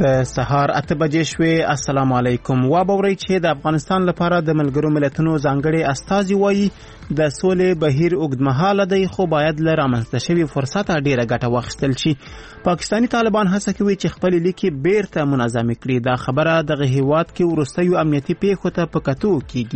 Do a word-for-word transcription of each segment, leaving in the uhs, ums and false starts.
د سهار اته بجې شوې. السلام علیکم. وا بوري چې د افغانستان لپاره د ملګرو ملتونو ځانګړي استازي وایي د سولې بهیر اوږدمهاله دی، خو باید له رامنځته شوي فرصت ډیره ګټه واخیستل شي. پاکستانی طالبان هڅه کوي چې خپل لیکي بیرته منظم کړي. دا خبره دغه هیواد کې وروستیو امنیتي پیښو ته په کتو کیږي.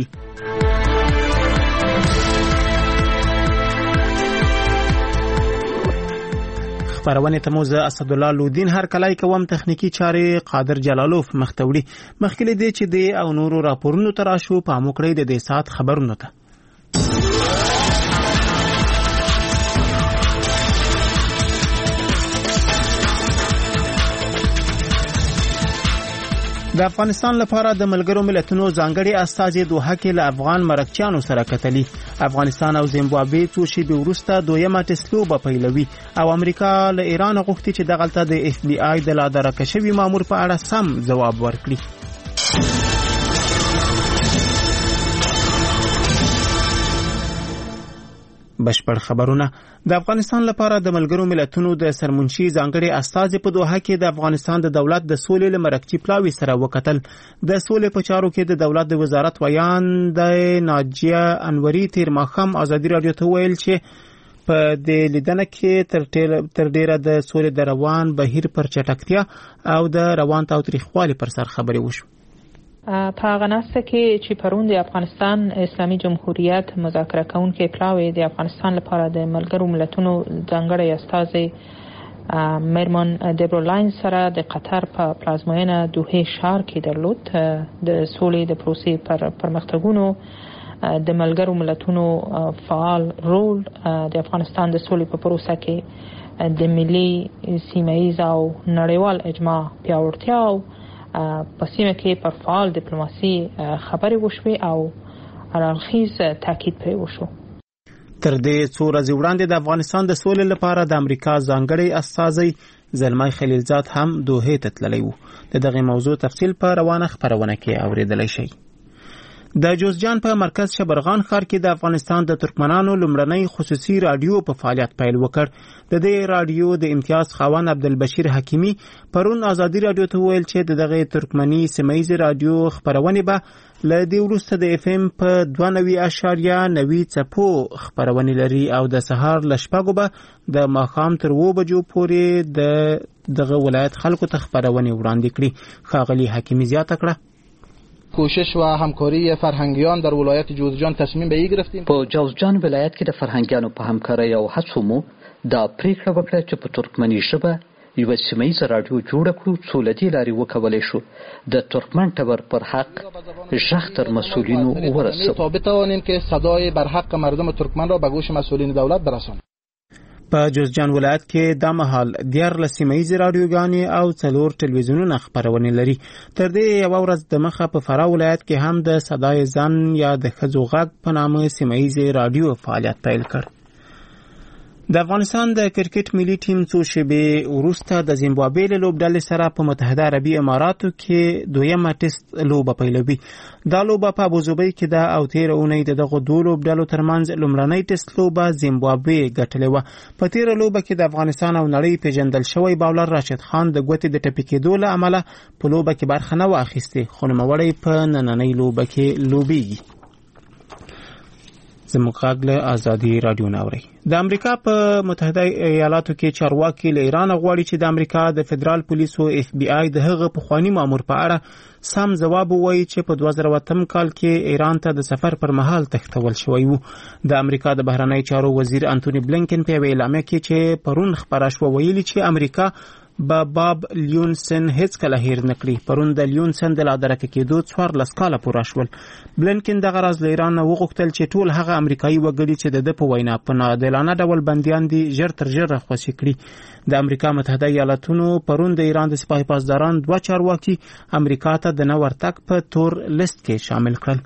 خبرونه ته موزه اسد الله لودین هر کله کوم تخنیکی چارې قادر جلالوف مختوړي مخکې دې چې د او نورو راپورونو تراشو په موکړې د دې سات خبرونه ته د افغانستان لپاره د ملګرو ملتونو ځانګړي استازي دوحه کې له افغان مرکچیانو سره کتلي. افغانستان او زیمبابوې څو شېبې وروسته دویمه ټیسټ لوبه پیلوي او امریکا له ایران غوښتي چې دغلته د اف بی آی د لا درکه شوي مامور په اړه سم ځواب ورکړي. بشپړ خبرونه. د افغانستان لپاره د ملګرو ملتونو د سرمنشي ځانګړي استازي په دوحه کې د افغانستان د دولت د سولې لمرکچی پلاوي سره وکتل. د سولې په چارو کې د دولت د وزارت ویان د ناجیه انوري تیر ماښام ازادي رادیو ته ویل چې په دې لیدنه کې تر تر ډیره د سولې د روان بهیر پر چټکتیا او د روان تاوتریخوالي پر سر خبرې وشو. په هغه ناسته کې چې پرون د افغانستان اسلامي جمهوریت مذاکره کوونکي پلاوی د افغانستان لپاره د ملګرو ملتونو ځانګړي استازي میرمن دبرولاین سره د قطر په پلازمینه دوحه ښار کې درلود. د سولې د پروسې پر پرمختګونو د ملګرو ملتونو فعال رول د افغانستان د سولې په پروسه کې د ملي سیمه‌ایز او نړیوال اجماع پیاوړتیا او په سیمه کې پر فعال ډیپلوماسي خبرې وشوي او اړخیز تاکید پرې وشو. تر دې څو ورځې وړاندې د افغانستان د سولې لپاره د امریکا ځانګړي استازي زلمای خلیلزاد هم دوحه ته تللی و. د دغه موضوع تفصیل په روانه خبرونه کې اوریدلای شئ. د جوزجان په مرکز شبرغان ښار کې د افغانستان د ترکمنانو لومړنۍ خصوصي رادیو په فعالیت پیل وکړ. د دې رادیو د امتیاز خاوند عبدالبشیر حکیمی پرون ازادي رادیو ته ویل چې دغه ترکمنی سیمایي رادیو خبرونه به له دې وروسته د اف ام په دوه نوي اعشاریه نوي څپو خبرونه لري او د سهار ل شپږو به د ماښام تر اوه بجو پورې د دغه ولایت خلکو ته خبرونه وړاندې کړي. ښاغلي حکیمی زیاته کړه کوشش و همکاری فرهنگیان در ولایت جوزجان تصمیم به این گرفتیم. په جوزجان ولایت کې د فرهنګیانو په همکارۍ او هڅو مو دا پریکړه وکړه چې په ترکمني ژبه یو سیمایي رادیو جوړ کړو څو لدی لاري وکولای شو د ترکمن تبر پر حق ژغ تر مسئولینو ورسو تا بتوانیم که صدای بر حق مردم ترکمن را به گوش مسئولین دولت برسانیم. په جوزجان ولایت کې د مهال دیارلس سیمایي رادیوګانې او څلور ټلویزیونونه خبرونه لري. تر دې یو ورځ د مخه په فراه ولایت کې هم د صدای ځان یا د ښځو غږ په نامه سیمایي رادیو فعالیت پیل کړ. د افغانستان د کرکټ ملي ټیم څو شېبې وروسته د زیمبابوې له لوبډلې سره په متحده عربي اماراتو کې دویمه ټیسټ لوبه پیلوي. دا لوبه په ابوظبي کې ده او تیر اونۍ د دغه دوه لوبډلو ترمنځ لومړنۍ ټیسټ لوبه زیمبابوې ګټلې وه. په تیر لوبه کې د افغانستان او نړۍ پیژندل شوی باولر راشد خان د ګوتې د ټپي کېدو له امله په لوبه کې برخه نه واخیستې، خو نوموړی په نننۍ لوبه کې لوبیږي. زموږ غږ له ازادي رادیو نه اورئ. د امریکا په متحده ایالاتو کې چارواکي له ایران غواړي چې د امریکا د فدرال پولیسو اف بی آی د هغه پخوانی مامور په اړه سم ځواب ووایي چې په دوه زره اتم کال کې ایران ته د سفر پر مهال تښتول شوی و. د امریکا د بهرنی چارو وزیر انټونی بلینکن په اعلامیه کې چې پرون خبره شو ویلي چې امریکا با باب لیونسن هیڅ کله هیر نکړي. پرون د لیونسن د لادرکه کېدو څوارلس کاله پوره شول. بلینکن دغه راز له ایران وغوښتل چې ټول هغه امریکایي وګړي چې د ده په وینا په ناعادلانه ډول بندیان دي ژر تر ژره خوشي کړي. د امریکا متحده ایالاتونو پرون د ایران د سپاه پاسداران دوه چارواکي امریکا ته د نه ورتګ په تور لیست کې شامل کړل.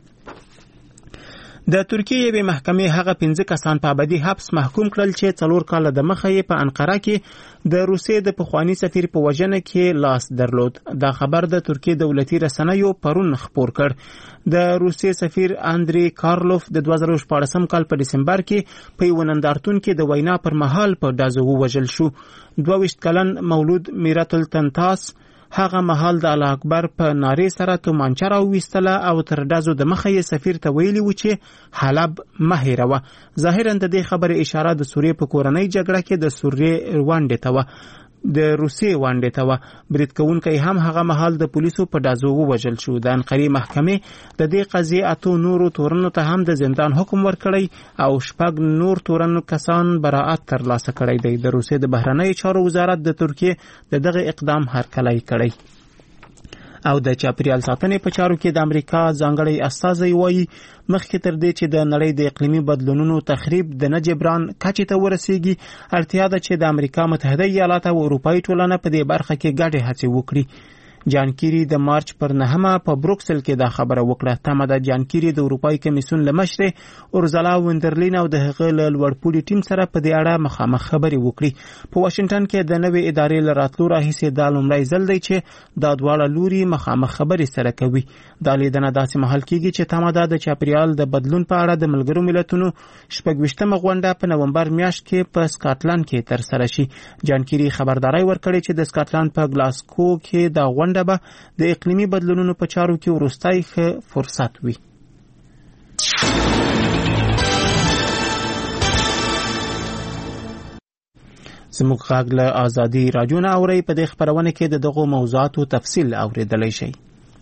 د ترکیې یوې محکمې هغه پنځه کسان په ابدي حبس محکوم کړل چې څلور کاله د مخه یې په انقره کې د روسیې د پخوانی سفیر په وژنه کې لاس درلود. دا خبر د ترکیې دولتي رسنیو پرون خپور کړ. د روسیې سفیر اندری کارلوف د دوه زره شپاړسم کال په دسمبر کې په یو نندارتون کې د وینا پر مهال په ډزو وژل شو. دوه ویشت کلن مولود میرات التنتاس هغه مهال د الله اکبر په نارې سره تومانچه راوویستله او تر ډزو د مخه یې سفیر ته ویلي و چې حلب مه هېروه. ظاهرا د دې خبرې اشاره د سوریې په کورنۍ جګړه کې د سوریې ونډې ته وه د روسیې ونډې ته وه. برید کوونکی هم هغه مهال د پولیسو په ډزو ووژل شو. د انقرې محکمې د دې قضیې اتو نورو تورنو ته هم د زندان حکم ورکړی او شپږ نور تورن کسان براءت ترلاسه کړی دی. د روسیې د بهرنیو چارو وزارت د ترکیې د دغه اقدام هرکلی کړی. او د چاپیریال ساتنې په چارو کې د امریکا ځانګړی استازی وایي مخکې تر دې چې د نړۍ د اقلیمي بدلونونو تخریب د نه جبران کچې ته ورسیږي اړتیا ده چې د امریکا متحده ایالات او اروپایي ټولنه په دې برخه کې ګډې هڅې وکړي. جان کیری د مارچ پر نهمه په بروکسل کې دا خبره وکړه. تمه ده جان کیری د اروپایي کمیسیون له مشرې اورزلا وندرلین او د هغه له لوړپوړي ټیم سره په دې اړه مخامخ خبرې وکړي. په واشنگټن کې د نوې ادارې له راتلو راهیسې دا لومړی ځل دی چې دا دواړه لوري مخامخ خبرې سره کوي. دا لیدنه داسې مهال کېږي چې تمه ده د چاپیریال د بدلون په اړه د ملګرو ملتونو شپږویشتمه غونډه په نومبر میاشت کې په سکاټلند کې ترسره شي. جان کیری خبرداری ورکړي چې د سکاټلند په ګلاسکو کې د غونډه به د اقلیمي بدلونونو په چارو کې وروستی ښه فرصت وي. زموږ غږ له آزادي راډیو نه اورئ. په دې خپرونه کې د دغو موضوعاتو تفصیل اوریدلی شئ.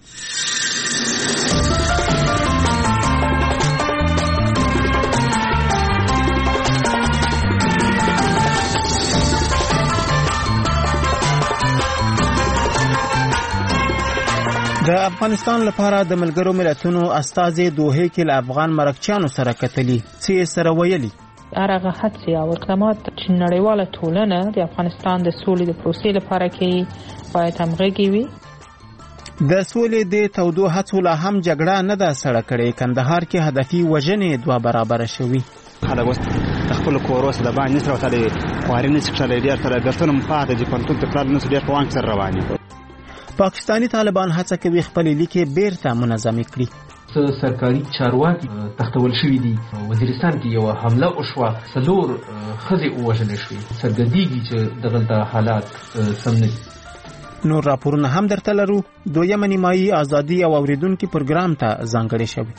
د افغانستان لپاره د ملګرو ملتونو استازي دوحې کې له افغان مرکچیانو سره کتلي. څه یې سره ویلي؟ هغه هڅې او اقدامات چې نړیواله ټولنه د افغانستان د سولې د پروسې لپاره کوي باید همغږي وي. د سولې د تودو هڅو لا هم جګړه نه ده سړه کړې. کندهار کې هدفي وژنې دوه برابره شوي. خلک اوس خپل کور سره باندې سره وتلې خواري نه څښلې ډېر سره ګټونه مفاده دي پنتون ته پلان نه ډېر په وانګ سره رواني. پاکستانی طالبان هڅه کوي خپل لیکې بیرته منظم کړي. سرکاري چارواکي تختول شوی دي. وزیرستان کې یو حمله وشوه، څلور ښځې ووژل شوې. څرګندېږي چې دغلته حالات سم نه دي. نور راپورونه هم درته لرو. دویمه نیمایي ازادي او اوریدونکو پروګرام ته ځانګړی شوی.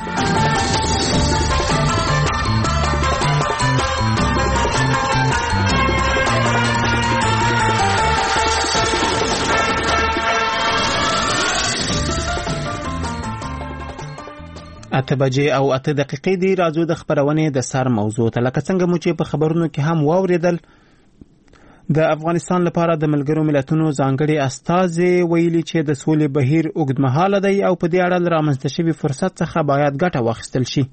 اته بجې او اته دقیقې دی. راځو د خبرونې د سر موضوع ته. لکه څنګه مو چې په خبرونو کې هم واوریدل، د افغانستان لپاره د ملګرو ملتونو ځانګړي استازي ویلي چې د سولې بهیر اوږدمهاله دی او په دې اړه رامنځته شوي فرصت څخه باید ګټه واخیستل شي.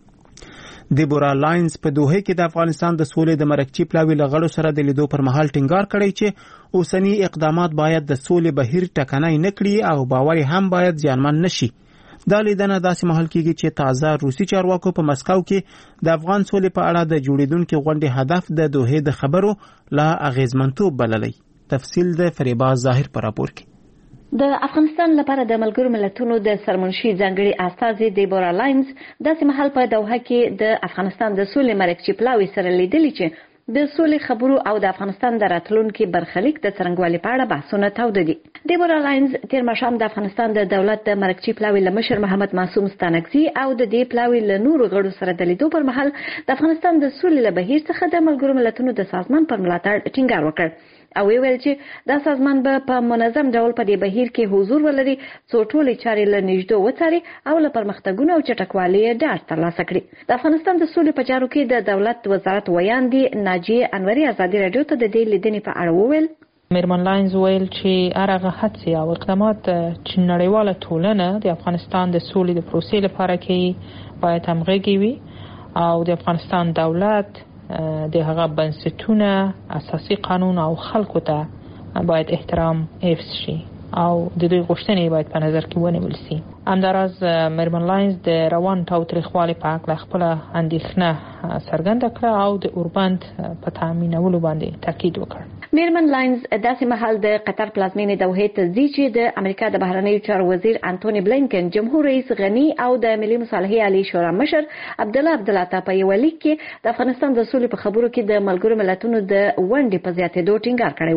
دیبورا لاینز په دوحې کې د افغانستان د سولې د مرکچی پلاوي لغړو سره د لیدو پر مهال ټینګار کړی چې اوسنی اقدامات باید د سولې بهیر ټکنی نه کړي او باور هم باید زیانمن نشي. دا لیدنه داسې مهال کېږي چې تازه روسي چارواکو په مسکو کې د افغان سولې په اړه د جوړیدونکو غونډې هدف د دوحې د خبرو لا اغیزمنتوب بللی. تفصیل د فریبا ظاهر پر راپور کې. د افغانستان لپاره د ملګرو ملتونو د سرمنشي ځانګړي استازي دیبورا لاینز داسې مهال په دوحه کې د افغانستان د سولې مرکچی پلاوي سره لیدلي چې د سولې خبرو او د افغانستان د راتلونکي برخلیک د څرنګوالي په اړه بحثونه تاوده دي. دیبورا لاینز تیر ماښام د افغانستان د دولت د مرکچی پلاوي له مشر محمد معصوم ستانکزي او د دې پلاوي له نورو غړو سره د لیدو پر مهال د افغانستان د سولې له بهیر څخه د ملګرو ملتونو د سازمان پر ملاتړ ټینګار وکړ او ویل چې دا سازمان به په منظم ډول په دې بهیر کې حضور ولري څو ټولې چارې له نږدې وڅاري او له پرمختګونو او چټکوالي ډاډ ترلاسه کړي. د افغانستان د سولې په چارو کې د دولت وزارت ویاندې ناجیه انوري ازادي راډیو ته د دې لیدنې په اړه وویل. میرمن لاینز ویل چې هغه هڅې او اقدامات چې نړیواله ټولنه د افغانستان د سولې د پروسې لپاره کوي باید همغږي وي او د افغانستان دولت د هغه بنسټونه، اساسي قانون او خلکو ته باید احترام حفظ شي او د دوی غوښتنې باید په نظر کې ونیول شي. همداراز میرمن لاینز د روان تاوتریخوالي په اړه خپل اندېښنه څرګنده کړه او د اوربند په تامینولو باندې تاکید وکړ. میرمن لاینز داسې مهال د قطر پلازمینې دوحې ته ځي چې د امریکا د بهرنیو چارو وزیر انټونی بلینکن، جمهور رئیس غني او د ملي مصالحې عالی شورا مشر عبدالله عبدالعطا په یو لیک کې د افغانستان د سولې په خبرو کې د ملګرو ملتونو د ونډې په زیاتېدو ټینګار کړی و.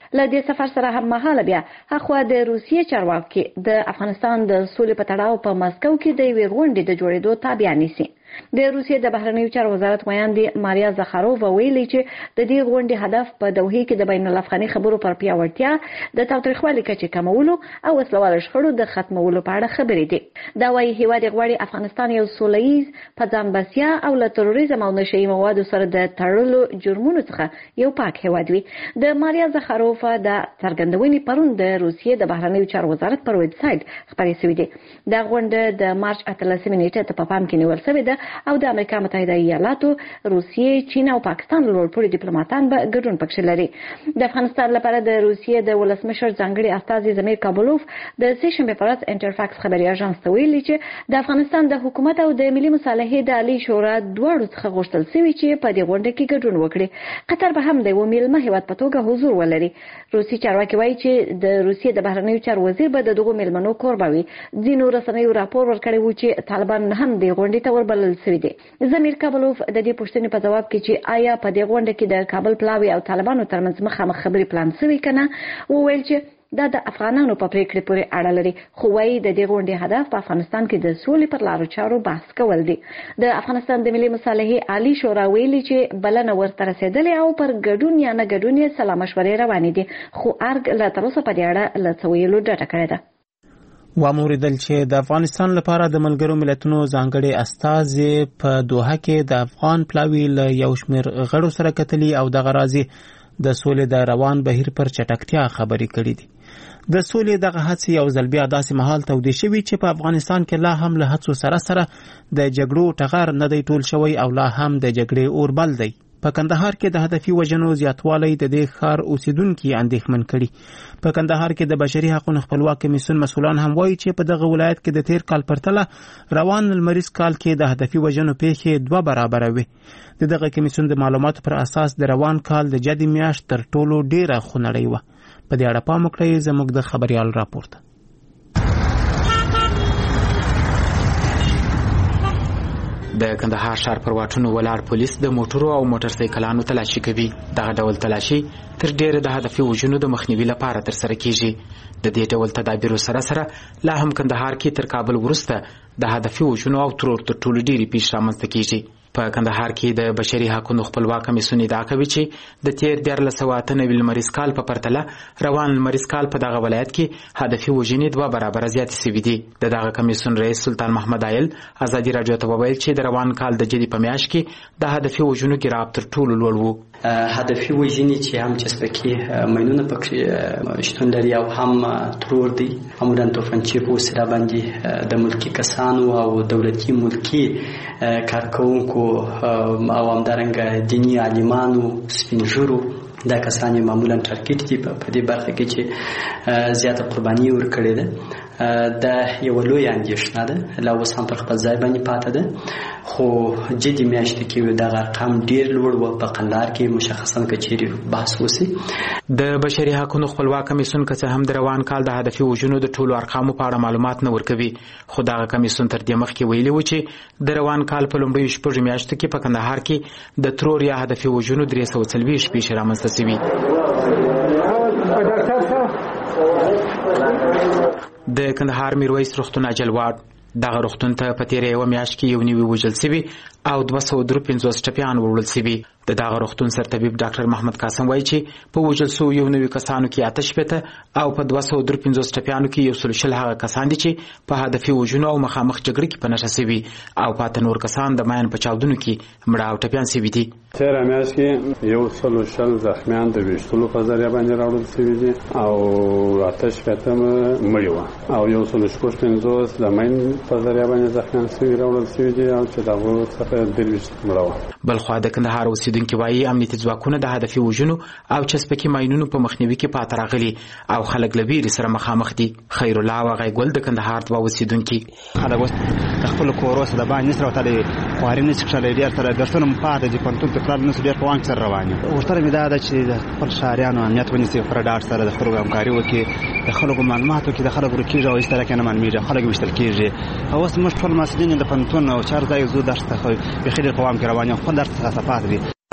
له دې سفر سره هم مهاله بیا هغه د روسیې چارواکي د افغانستان د سولې په تړاو په مسکو کې د یوې غونډې د جوړېدو تابع نیسي. د روسیې د بهرنیو چارو وزارت ویاندې ماریا زخارووا ویلي چې د دې غونډې هدف په دوحې کې د بین الافغاني خبرو پر پیاوړتیا د تاوتریخوالي کچې کمولو او وسلوال شخړو د ختمولو په اړه خبرې دي. دا وايي هیواد غواړي افغانستان یو سولهییز په ځان بسیا او له تروریزم او نشئی موادو سره د تړلو جرمونو څخه یو پاک هیواد وي. د ماریا زخارووا د څرګندونې پرون د روسیې د بهرنیو چارو وزارت پر ویب سایټ خبرې شوې دي. دا غونډه د مارچ اتلسمې نیټې ته په پام کې نیول شوې ده او د امریکا متحده ایالاتو، روسیې، چین او پاکستان لوړپوړي ډیپلوماټان به ګډون پکښې لري. د افغانستان لپاره د روسیې د ولسمشر ځانګړي استازي زمیر کابلوف د سه شنبې په ورځ انټرفاکس خبري اژانس ته ویلي چې د افغانستان د حکومت او د ملي مصالحې د عالی شورا دواړو څخه غوښتل شوي چې په دې غونډه کې ګډون وکړي. قطر به هم د یو میلمه هیواد په توګه حضور ولري. روسي چارواکي وایي چې د روسیې د بهرنیو چارو وزیر به د دغو میلمنو کوربه وي. ځینو رسنیو راپور ورکړی و چې طالبان هم د غونډې ته وربلل شوي دي. زمیر کابلوف د دې پوښتنې په جواب کې چې آیا په دې غونډه کې د کابل پلاوي او طالبانو ترمنځ مخامخ خبرې پلان شوي کنه، وویل چې دا د افغانانو په پریکړې پورې اړه لري. خو وايي د دې غونډې هدف په افغانستان کې د سولې پر لارو چارو بحث کول دي. د افغانستان د ملي مصالحې عالی شورا ویلي چې بلنه ورته رسیدلې او پر ګډون یا نه ګډون یې سلا مشورې روانې دي، خو ارګ لا تر اوسه په دې اړه له څه ویلو ډډه کړې ده. واموریدل چې د افغانستان لپاره د ملګرو ملتونو ځانګړي استازي په دوحه کې د افغان پلاوي له یو شمېر غړو سره کتلي او دغه راځي د سولې د روان بهیر پر چټکتیا خبرې کړې دي. د سولې دغه هڅې یو ځل بیا داسې مهال تودې شوي چې په افغانستان کې لا هم له هڅو سره سره د جګړو ټغر نه دی ټول شوی او لا هم د جګړې اور بل دی. په کندهار کې د هدفي وژنو زیاتوالی د دې ښار اوسیدونکي اندېښمن کړي. په کندهار کې د بشري حقوقو خپلواک کمیسیون مسؤلان هم وایي چې په دغه ولایت کې د تیر کال پرتله روان لمریز کال کې د هدفي وژنو پیښې دوه برابره وي. د دغه کمیسیون د معلوماتو پر اساس د روان کال د جدي میاشت تر ټولو ډیره خونړۍ وه. په دې اړه پام وکړئ زموږ د خبريال راپورته. د کندهار ښار پر واټونو ولاړ پولیس د موټرو او موټر سایکلانو تلاشي کوي. دغه ډول تلاشي تر ډیره د هدفي وژنو د مخنیوي لپاره ترسره کیږي. د دې ډول تدابیرو سره سره لا هم کندهار کې تر کابل وروسته د هدفي وژنو او ترور تر ټولو ډیرې پیښې رامنځته کیږي. په کندهار کې د بشري حقوقو خپلواک کمیسیون ادعا کوي چې د تیر دیارلس سوه اته نوي لمریز کال په پرتله روان لمریز کال په دغه ولایت کې هدفي وژنې دوه برابره زیاتې شوي دي. د دغه کمیسیون رئیس سلطان محمد عایل ازادي راډیو ته وویل چې د روان کال د جدي په میاشت کې د هدفي وژنو ګراب تر ټولو لوړ و. هدفي وژنې چې هم چسپکي ماینونه پکې شتون لري او هم ترور دي، عموما توفنچې په وسیله باندې د ملکي کسانو او دولتي ملکي کارکوونکو او همدارنګه دیني عالمانو، سپین ږیرو، دا کسان معمولا ټارګټ دي په دې برخه کې چې زیاته قرباني ورکړې ده. دا یو لوی اندېښنه ده، لا اوس هم پر خپل ځای باندې پاتې ده. خو جدي میاشت کې دغه رقم ډیر لوړ و. په قندهار کې مشخصا کچېرې بحث وسی. د بشري حقوقو خپلواک کمیسیون که څه هم د روان کال د هدفي وژنو د ټولو ارقامو په اړه معلومات نه ورکوي، خو دغه کمیسیون تر دې مخکې ویلي و چې د روان کال په لومړیو شپږو میاشتو کې په کندهار کې د ترور یا هدفي وژنو درې سوه څلوېښت پیښې رامنځته شوي. د کندهار میرویس روغتون اجلواډ دغه روغتون ته په تیره یوه میاشت کې یو نوي وژل شوي او دوه سوه درې پنځوس ټپیان وړل شوي. د دغه روغتون سرطبیب ډاکټر محمد قاسم وایي چې په وژل شویو یو نوي کسانو کې اته شپېته او په دوه سوه درې پنځوس ټپیانو کې یو سل شل هغه کسان دي چې په هدفي وژنو او مخامخ جګړې کې په نښه شوي او پاته نور کسان د ماین په چاودنو کې مړه او ټپیان شوي دي. تېره میاشت کې یو سل شل زخمیان د ویشتلو په ذریعه باندې راوړل شوي دي او اته شپېته مړي وه او یو سل شپږ پنځوس د ماین په ذریعه باندې زخمیان شوي راوړل شوي دي او چې د هغو څخه درویشت مړه وه. بلخوا د کندهار اوسېدونکي وایي امنیتي ځواکونه د هدفي وژنو او چسپکي ماینونو په مخنیوي کې پاته راغلي او خلک له ویرې سره مخامخ دي. خیر الله او غیګل د کندهار دوه اوسېدونکي خلک اوس د خپلو کورو څخه د باندې نسره وتلی خواري نشي کښلی، ډېر سره ګرځونه م پاته دي، پوهنتون ته تلل نسو ډېر په وانګ سره روان یو. غوښتنه مې دا ده چې د خپل ښاریانو امنیت ونیسي، په ډاډ سره د خلکو همکاري وکړي، د خلکو معلومات وکړي، د خلکو ورکېږي او هېڅ طرح کې نه معلومېږي، خلک ویشتل کېږي. او اوس موږ ټول محصلین د پوهنتون او چار ځای ځو درس ته بیخي ډېر په وام کې روان یو، خپل درس څخه پاتې دي.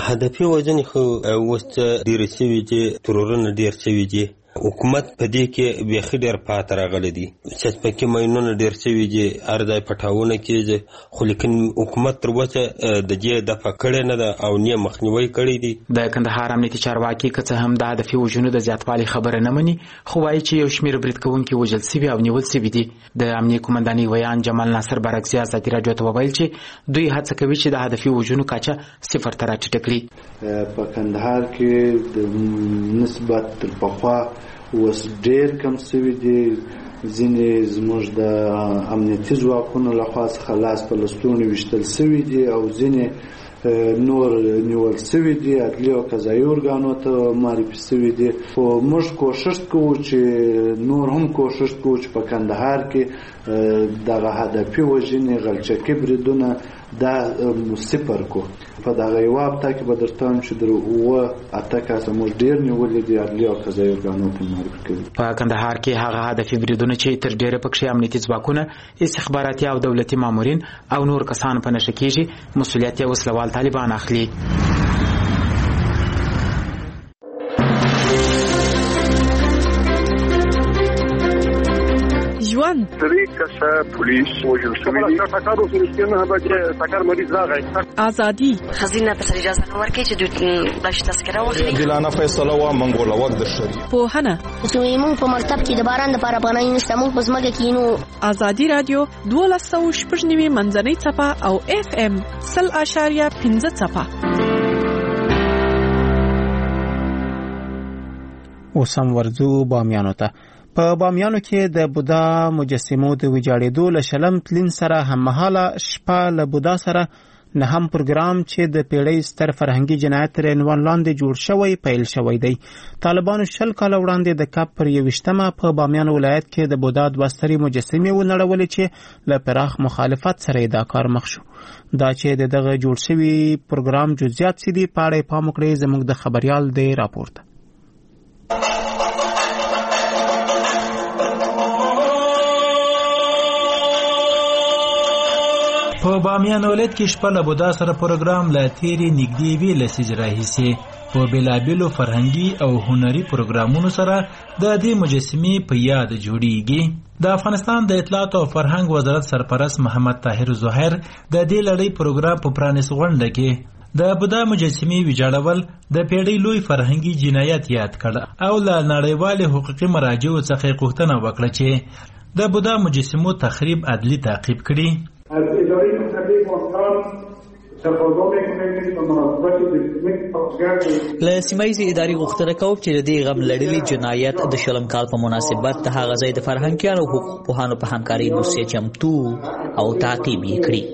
هدفي وژنې خو اوس ډېرې شوي دي، ترورونه ډېر شوي دي. حکومت په دې کې بیخي ډېر پاته راغلی دی چې پکې ماینونه ډېر شوي دي، هر ځای پټاونه کېږي، خو لیکن حکومت تر اوسه د دې دفع کړې نه ده او نه مخنیوی کړی دی. د کندهار امنیتي چارواکي که څه هم د هدفي وژنو د زیاتوالي خبره نه مني، خو وایي چې یو شمېر برید کوونکي وژل سوي او نیول سوي دي. د امنیه قومندانۍ ویان جمال ناصر برعکسي ازادي راډیو ته وویل چې دوی هڅه کوي چې د هدفي وژنو کچه صفر ته راټیټه کړي. په کندهار کې د نسبت تر پخوا اوس ډېر کم سوي دي. ځینې زموږ د امنیتي ځواکونو لخوا څخه لاس په لستوڼي ویشتل سوي دي او ځینې نور نیول سوي دي، عدلي او قضایي ارګانو ته معرفي سوي دي. خو موږ کوشش کوو چې نور هم کوشش کوو چې په کندهار کې دغه هدفي وژنې غلچکي بریدونه دا صفر کو. په دغه یو هفته کې به درته وایم چې در اووه اته کسه موږ ډېر نیولي دي، عدلي او قضایي ارګانو ته معرفي کړي. په کندهار کې هغه هدفي بریدونه چې تر ډېره پکښې امنیتي ځواکونه، استخباراتي او دولتي مامورین او نور کسان په نښه کېږي، مسؤلیت یې وسلوال طالبان اخلي. ژوند درې کسه پولیس وژل شوي دي. ټکر وشو نه بچي ټکر مریض راغی. ازادي خزینه په اجازه نه ورکړي چې دوی داش تذکره واخلي. ګلانه فیصله وا منګوله وخت د شری په هنه چې موږ په مکتب کې د باران لپاره پناه نشته، موږ په ځمکه کې نو. ازادي رادیو دوه سوه شپږ نوي منځنۍ څپه او اف ام سل اشاریه پنځه څپه. اوس هم ورځو بامیانو ته. په بامیانو کې د بودا مجسمو د ویجاړېدو له شلم تلین سره هممهاله شپه له بودا سره نه هم پروګرام چې د پیړۍ ستر فرهنګي جنایت تر عنوان لاندې جوړ شوی پیل شوی دی. طالبانو شل کاله وړاندې د کپ پر یویشتمه په بامیان ولایت کې د بودا دوه سترې مجسمې ونړولې چې له پراخ مخالفت سره دا کار مخ شو. دا چې د دغه جوړ شوي پروګرام جزئیات څه دي، په اړه یې پام وکړئ. زموږ د خبریال دی راپور ته. په بامیان ولایت کې شپه له بودا سره پروګرام لا تیرې نږدې وی لسیج راهیسې په بېلابېلو فرهنګي او هنري پروګرامونو سره د دې مجسمې په یاد جوړیږي. د افغانستان د اطلاعات او فرهنګ وزارت سرپرست محمد طاهر ظاهر د دې لړۍ پروګرام په پرانیست غونډه کې د بودا مجسمې ویجاړول د پیړۍ لوی فرهنګي جنایت یاد کړ او له نړیوالې حقوقي مراجعو څخه غوښتنه وکړه چې د بودا مجسمو تخریب عدلي تعقیب کړي. از اداره محلی افغان تقاضا میکنیم به مناسبت د له سیمایي ادارې غوښتنه کوم چې د دې غم لړلي جنایت د شلم کال په مناسبت د هغه ځای د فرهنګیانو او حقوق پوهانو په همکارۍ دوسیه چمتو او تعقیب یې کړي.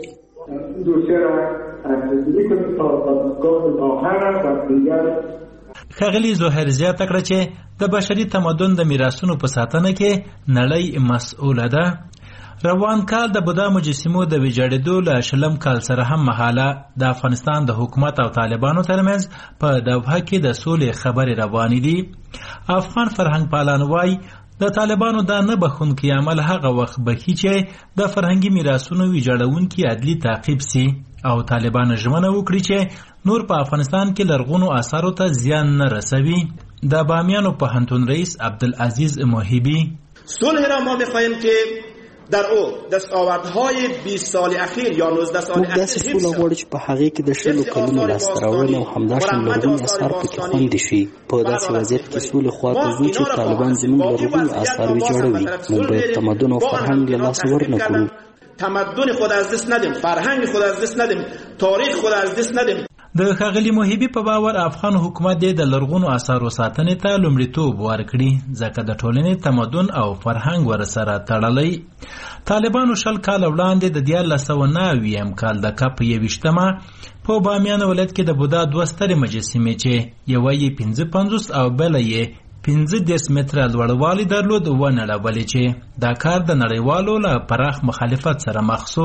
ښاغلي ظاهر زیاته کړه چې د بشري تمدن د میراثونو په ساتنه کې نړۍ مسؤله ده. روان کال د بودا مجسمو د ویجاړېدو له شلم کال سره هم مهاله د افغانستان د حکومت او طالبانو ترمنځ په دوحه کې د سولې خبرې روانې دي. افغان فرهنګ پالان وایي د طالبانو دا نه بخښونکی عمل هغه وخت بخي چې د فرهنګي میراثونو ویجاړونکي عدلي تعقیب سي او طالبان ژمنه وکړي چې نور په افغانستان کې لرغونو آثارو ته زیان نه رسوي. د بامیانو پوهنتون رئیس عبدالعزیز موهبی: صلح را ما می‌خواهیم که در او دستاوردهای بیست سال اخیر یا نوزده سال اخیر داسې سوله غواړو چې په هغې کې د شلو کلونو لاسته راوړنې او همداشان لرغوني اثار پکې خوندي شي. په داسې وضعیت کې سولې خواته ځو چې طالبان زموږ لرغوني اثار ویجاړوي. موږ باید تمدن او فرهنګ له لاسه ورنکړو. تمدن خود از دست ندیم، فرهنگ خود از دست ندیم، تاریخ خود از دست ندیم. د ښاغلي موهبي په باور افغان حکومت د لرغونو آثارو ساتنې ته لومړیتوب ورکړي ځکه د ټولنې تمدن او فرهنګ ورسره تړلی. طالبانو شل کال وړاندې د دیارلس سوه نهه اویایم کال د کپ یویشتمه په بامیان ولایت کې د بودا دوه سترې مجسمې چې یوه یې پنځه پنځوس او بله یې پنځه دېرش متره لوړوالی درلود ونړولې چې دا کار د نړیوالو له پراخ مخالفت سره مخ شو.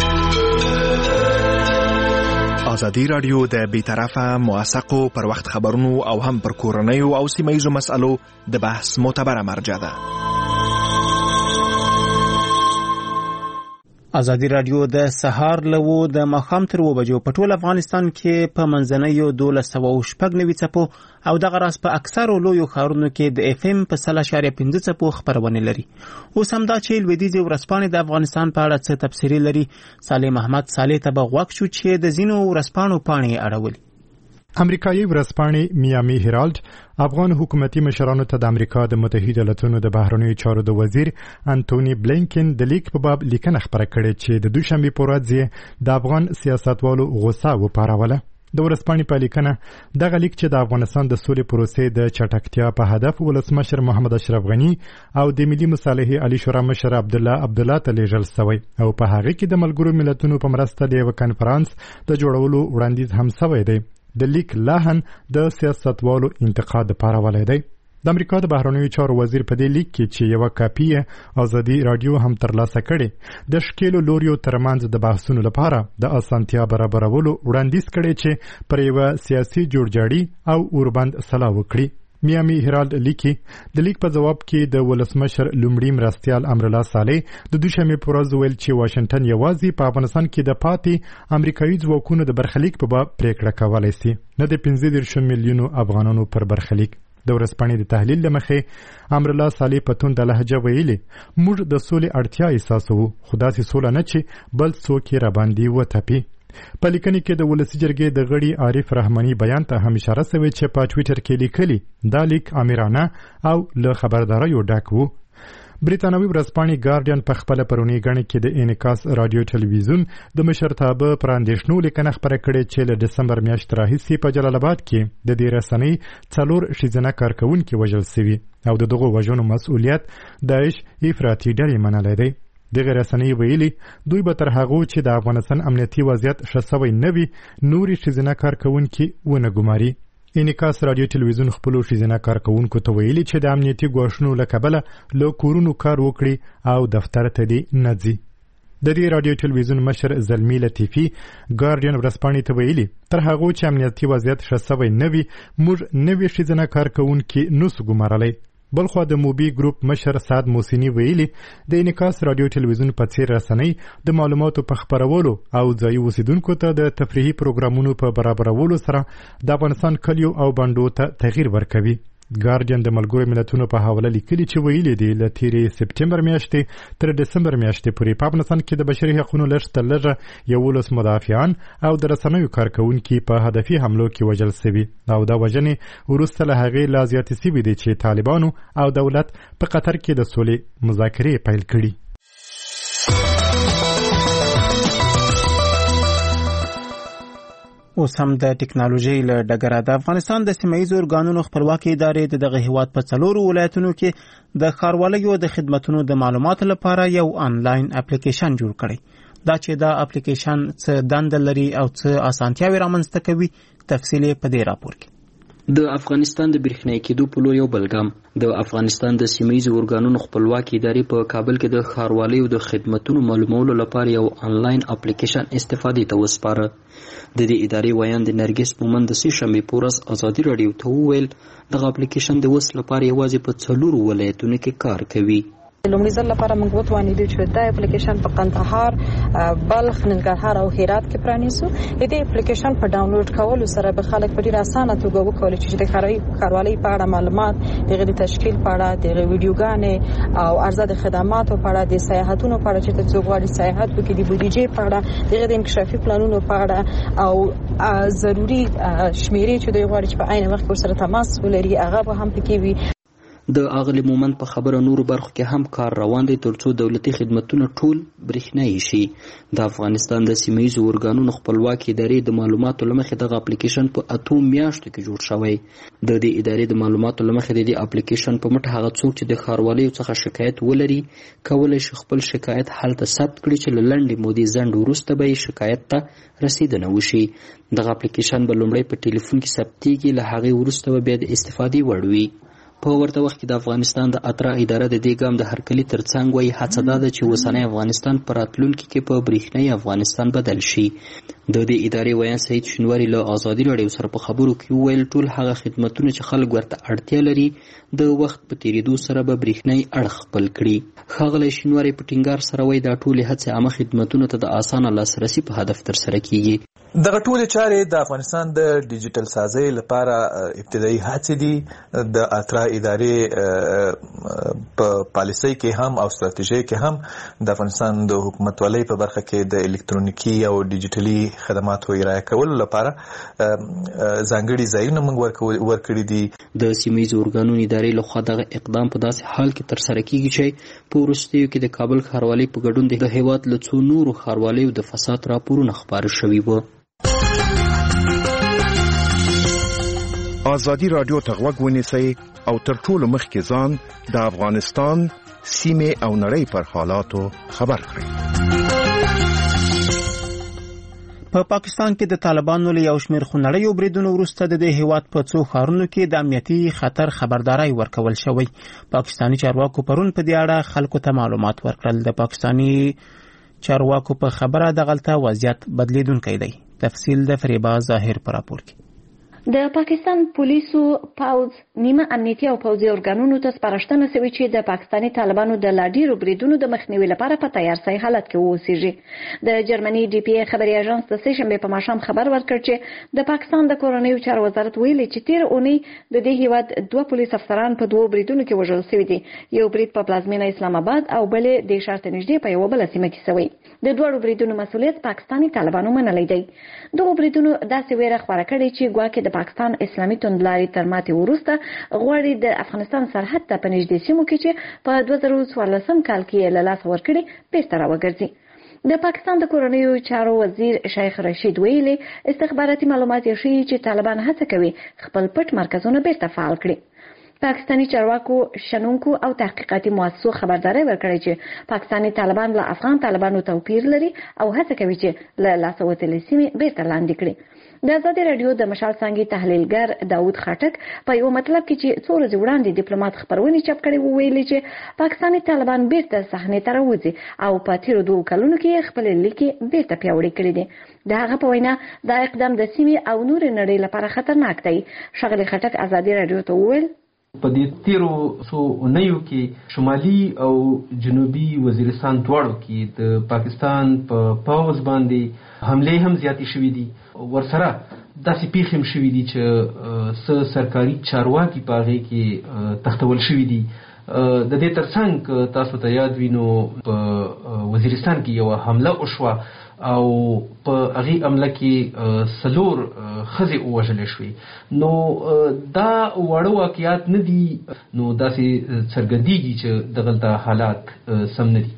ازادي رادیو د بیطرفه موثقو پر وخت خبرونو او هم پر کورنیو او سیمه‌ییزو مسألو د بحث معتبره مرجع ده. ازادي رادیو د سهار لوو د مخام تر و بجو په ټول افغانستان کې په منځنیو دولس سوه شپږ نوي څپو او دغه راس په اکثرو لویو ښارونو کې د اف ام په سل اشاریه پنځه څپو خپرونه لري. اوس همدا چې لویدیځې ورځپاڼې د افغانستان په اړه څه تبصرې لري. صالح محمد صالح ته به غوږ شو چې د ځینو ورځپاڼو پاڼې اړولي. امریکایي ورځپاڼې میامي هیرالډ افغان حکومتي مشرانو ته د امریکا د متحده ایالاتونو د بهرنیو چارو د وزیر انټونی بلینکن د لیک په باب لیکنه خپره کړې چې د دوشنبه په ورځ د افغان سیاستوالو غوسه وپاروله. د ورځپاڼې په لیکنه دغه لیک چې د افغانستان د سولې پروسې د چټکتیا په هدف ولسمشر محمد اشرف غنی او د ملي مصالحې علی شورا مشر عبد الله عبدالله ته لیږل شوی او په هغه کې د ملګرو ملتونو په مرسته د یو کانفرنس د جوړولو وړاندیز هم شوی دی. د لیک لاهن د سیاستوالو انتقاد لپاره ولای دی. د امریکا د بهرنیو چارو وزیر په دې لیک کې چې یو کاپی ازادي رادیو هم ترلاسه کړي د شکیلو لوریو ترمنځ د بحثونو لپاره د اسانتیا برابرولو وړاندیز کړي چې پر یو سیاسي جوړجاړي او اوربند سلا وکړي. میامي هیرالډ لیکي د لیک په جواب کې د ولسمشر لومړي مرستیال امرالله صالح د دوشنبه په ورځ ویل چې واشنگټن یوازې په افغانستان کې د پاتې امریکایي ځواکونو د برخلیک په باب پریکړه کولای شي نه د پنځه دېرش میلیونو افغانانو پر برخلیک. د ورځپاڼې د تحلیل لمخې امرالله صالح په تونده لهجه ویلي موږ د سولې اړتیا احساسوو خو داسې سوله نه چې بل څوک یې راباندې وتپي. په لیکنې کې د ولسي جرګې د غړي عارف رحماني بیان ته هم اشاره شوې چې په ټویټر کې لیکلي دا لیک امرانه او له خبرداریو ډک و. بریتانوي ورځپاڼې ګارډین په خپل پرونی غړي کې د انعکاس رادیو ټلویزیون د مشرتابه پر اندېښنو لیکنه خبره کړې چې له دسمبر میاشتې راهیسې په جلال آباد کې د دې رسنۍ څلور ښځینه کارکونکي وژل شوي او د دغو وژنو مسؤلیت داعش افراطي ډلې منلی دی. دغه رسنۍ ویلي دوی به تر هغو چې د افغانستان امنیتي وضعیت ښه سوی نه وي نورې ښځینه کارکونکي ونه ګماري. انعکاس رادیو ټلویزیون خپلو ښځینه کارکونکو ته ویلي چې د امنیتي ګواښونو له کبله له کورونو کار وکړي او دفتر ته دې نه ځي. د دې رادیو ټلویزیون مشر زلمی لطیفي ګارډین ورځپاڼې ته ویلي تر هغو چې امنیتي وضعیت ښه سوی نه وي موږ نوي ښځینه کارکونکي نسو ګمارلی. بلخوا د موبي ګروپ مشر سعد موسینی ویلي د انعکاس رادیو ټلویزیون په څیر رسنۍ د معلوماتو په خپرولو او ځایي اوسیدونکو ته د تفریحي پروګرامونو په برابرولو سره د افغانستان کلیو او بانډو ته تغییر ورکوي. ګارډین د ملګرو ملتونو په حواله لیکلي چې ویلي دي له تیرې سپټمبر میاشتې تر دسمبر میاشتې پورې په افغانستان کې د بشري حقوقو لږ تر لږه یولس مدافعان او د رسنیو کارکونکي په هدفي حملو کې وژل شوي او دا وژنې وروسته له هغې لا زیاتې شوي دي چې طالبانو او دولت په قطر کې د سولې مذاکرې پیل کړي. اوس هم د ټکنالوژي له ډګره د افغانستان د سیمه‌ییزو ارګانونو خپلواکي ادارې د دغه هیواد په څلورو ولایتونو کې د ښاروالۍ د خدماتو د معلوماتو لپاره یو آنلاین اپلیکیشن جوړ کړی. دا چې دا اپلیکیشن څه دنده لري او څه اسانتیاوې رامنځته کوي تفصیل په دې راپور کې. د افغانستان د برېښنایي کېدو په لور یو بل ګام د افغانستان د سیمه‌ییزو ارګانونو خپلواکي ادارې په کابل کې د ښاروالۍ د خدماتو معلومولو لپاره یو آنلاین اپلیکیشن استفادې ته وسپاره. د دې ادارې ویاند نرګس مومند د سې شنبې په ورځ ازادي راډیو ته وویل دغه اپلیکیشن د اوس لپاره یوازې په څلورو ولایتونو کې کار کوي. لومړي ځل لپاره موږ وتوانیدو چې دا اپلیکیشن په قندهار، بلخ، ننګرهار او هرات کې پرانیسو. د دې اپلیکیشن په ډاونلوډ کولو سره به خلک په ډیر اسانه توګه وکولای چې د ښاروالۍ په اړه معلومات، د تشکیل په اړه، د ویډیوګانې او عرضه د خدماتو په اړه، د سیاحتونو په اړه چې تاسو غواړئ سیاحت وکړئ، د بودیجې په اړه، د انکشافي پلانونو په اړه او ضروري شمیرې چې دوی غواړي چې په عین وخت سره تماس ولري هغه به هم پکې وي. د اغلی مومند په خبره نورو برخو کې هم کار روان دی ترڅو دولتي خدمتونه ټول برېښنایي شي. د افغانستان د سیمه‌ییزو ارګانونو خپلواکي ادارې د معلوماتو له مخې دغه اپلیکیشن په اتو میاشتو کې جوړ شوی. د دې ادارې د معلوماتو له مخې د دې اپلیکیشن په مټ هغه څوک چې د ښاروالۍ څخه شکایت ولري کولی شي خپل شکایت هلته ثبت کړي چې له لنډې مودې ځنډ وروسته به یې شکایت ته رسیدنه وشي. دغه اپلیکیشن به لومړی په ټلیفون کې ثبتېږي، له هغې وروسته به بیا د استفادې وړ وي. په ورته وخت کې د افغانستان د اترا اداره د دې ګام د هرکلي ترڅنګ وایي هڅه دا ده چې اوسنی افغانستان په راتلونکي کې په برېښنایي افغانستان بدل شي. د دې ادارې ویان سعید شینواری له ازادي راډیو سره په خبرو کې وویل ټول هغه خدمتونه چې خلک ورته اړتیا لري د وخت په تیریدو سره به برېښنایي اړخ خپل کړي. ښاغلی شینواری په ټینګار سره وایي دا ټولې هڅې عامه خدمتونو ته د اسانه لاسرسي په هدف ترسره کیږي. دغه ټولې چارې د افغانستان د ډیجیټل سازۍ لپاره ابتدایي هڅې دي. د اترا ادارې په پالیسۍ کې هم او ستراتیژۍ کې هم د افغانستان د حکومتولۍ په برخه کې د الکترونیکي او ډیجیټلي خدماتو ارائه کولو لپاره ځانګړي ځایونه موږ ورکړي دي. د سیمهیزو ارګانونو ادارې لخوا دغه اقدام په داسې حال کې ترسره کیږي چې په وروستیو کې د کابل ښاروالۍ په ګډون د هیواد له څو نورو ښاروالیو د فساد راپورونه خپاره شوي وو. ازادي راډیو ته غوږ ونیسئ او تر ټولو مخکې ځان د افغانستان سیمې او نړۍ پر حالاتو خبر کړئ. په پا پاکستان کې د طالبانو له یو شمېر خونړیو بریدونو وروسته د دې هیواد په څو ښارونو کې د امنیتي خطر خبرداري ورکول شوی. پاکستاني چارواکو پرون په دې اړه خلکو ته معلومات ورکړل. د پاکستاني چارواکو په خبره د غلطه وضعیت بدلیدونکی دی. تفصیل د فریبا ظاهر پر راپور کې. د پاکستان پولیسو پاوز نیمه امنیتي او پوځي ارګانونو ته سپارښتنه شوې چې د پاکستاني طالبانو د لاډیرو بریدونو د مخنیوي لپاره په تیار سي حالت کې اوسېږي. د جرمني ډي پی ای خبري اژانس د سه شنبه په ماښام خبر ورکړ چې د پاکستان د کورنیو چارو وزارت ویلي چې تیر اونۍ د دې هیواد دوه پولیس افسران په دوه بریدونو کې وژل شوي دي. یو برید په پلازمینه اسلام آباد او بل د شارت نږدې په یو بل سیمه کې شوی. د دوه بریدونو مسؤلیت پاکستاني طالبانو منلی دی. دغه بریدونو داسې ویره خبره کړې چې ګواکې د پاکستان اسلامي توندلاري تر ماتې وروسته غواړي د افغانستان سرحد ته په نږدې سیمو کې چې په دوه زره څوارلسم کال کې له لاسه ورکړي بیرته راوګرځي. د پاکستان د کورنیو چارو وزیر شیخ رشید ویلي استخباراتي معلومات یې ښیي چې طالبان هڅه کوي خپل پټ مرکزونه بیرته فعال کړي. پاکستاني چارواکو شنونکو او تحقیقاتي مؤسسو خبرداري ورکړي چې پاکستاني طالبان له افغان طالبانو توپیر لري او هڅه کوي چې له لاسه وتلې سیمې بیرته لاندې کړي. د آزادي راډیو د مشال څانګې تحلیلګر داوود خټک په یو مطلب کې چې څو ورځې وړاندې ډیپلوماټ خبرونه چاپ کړي وو ویلي چې پاکستاني طالبان بیرته صحنې ته راوځي او په تیرو دوه کلونو کې خپل لیکي بیرته پیاوړي کړي دي. د هغه په وینا دا اقدام د سیمې او نور نړۍ لپاره خطرناک دی. ښاغلی خټک آزادي راډیو ته وویل په دې تیرو څو اونیو کې شمالي او جنوبي وزیرستان دواړو کې د پاکستان په پاوز باندې حمله هم زیاتې شوې دي. ورسره داسې پیښې هم شوې دي چې څه سرکاري چارواکي په هغې کې تختول شوي دي. د دې ترڅنګ تاسو ته یاد وي نو په وزیرستان کې یوه حمله وشوه او په هغې عمله کې څلور ښځې ووژلې شوې. نو دا واړه واقعیات نه دي، نو داسې څرګندېږي چې دغلته حالات سم نه دي.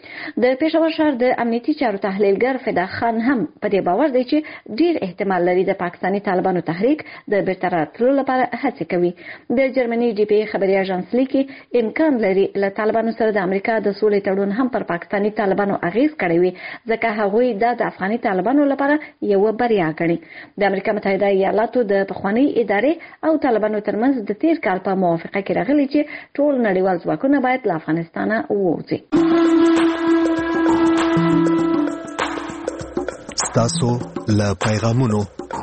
د پېښور ښار د امنیتي چارو تحلیلګر فدا خان هم په دې باور دی چې ډیر احتمال لري د پاکستاني طالبانو تحریک د بیرته راتلو لپاره هڅې کوي. د جرمني ډي پی ای خبري اژانس لیکي امکان لري له طالبانو سره د امریکا د سولې تړون هم پر پاکستاني طالبانو اغیز کړی وي، ځکه هغوی دا د افغاني طالبانو لپاره یو بریا ګڼي. د امریکا متحده ایالاتو د پخواني ادارې او طالبانو ترمنځ د تیر کال په موافقه کې راغلي چې ټول نړیوال ځواکونه باید له افغانستانه ووځي. تاسو له پیغامونو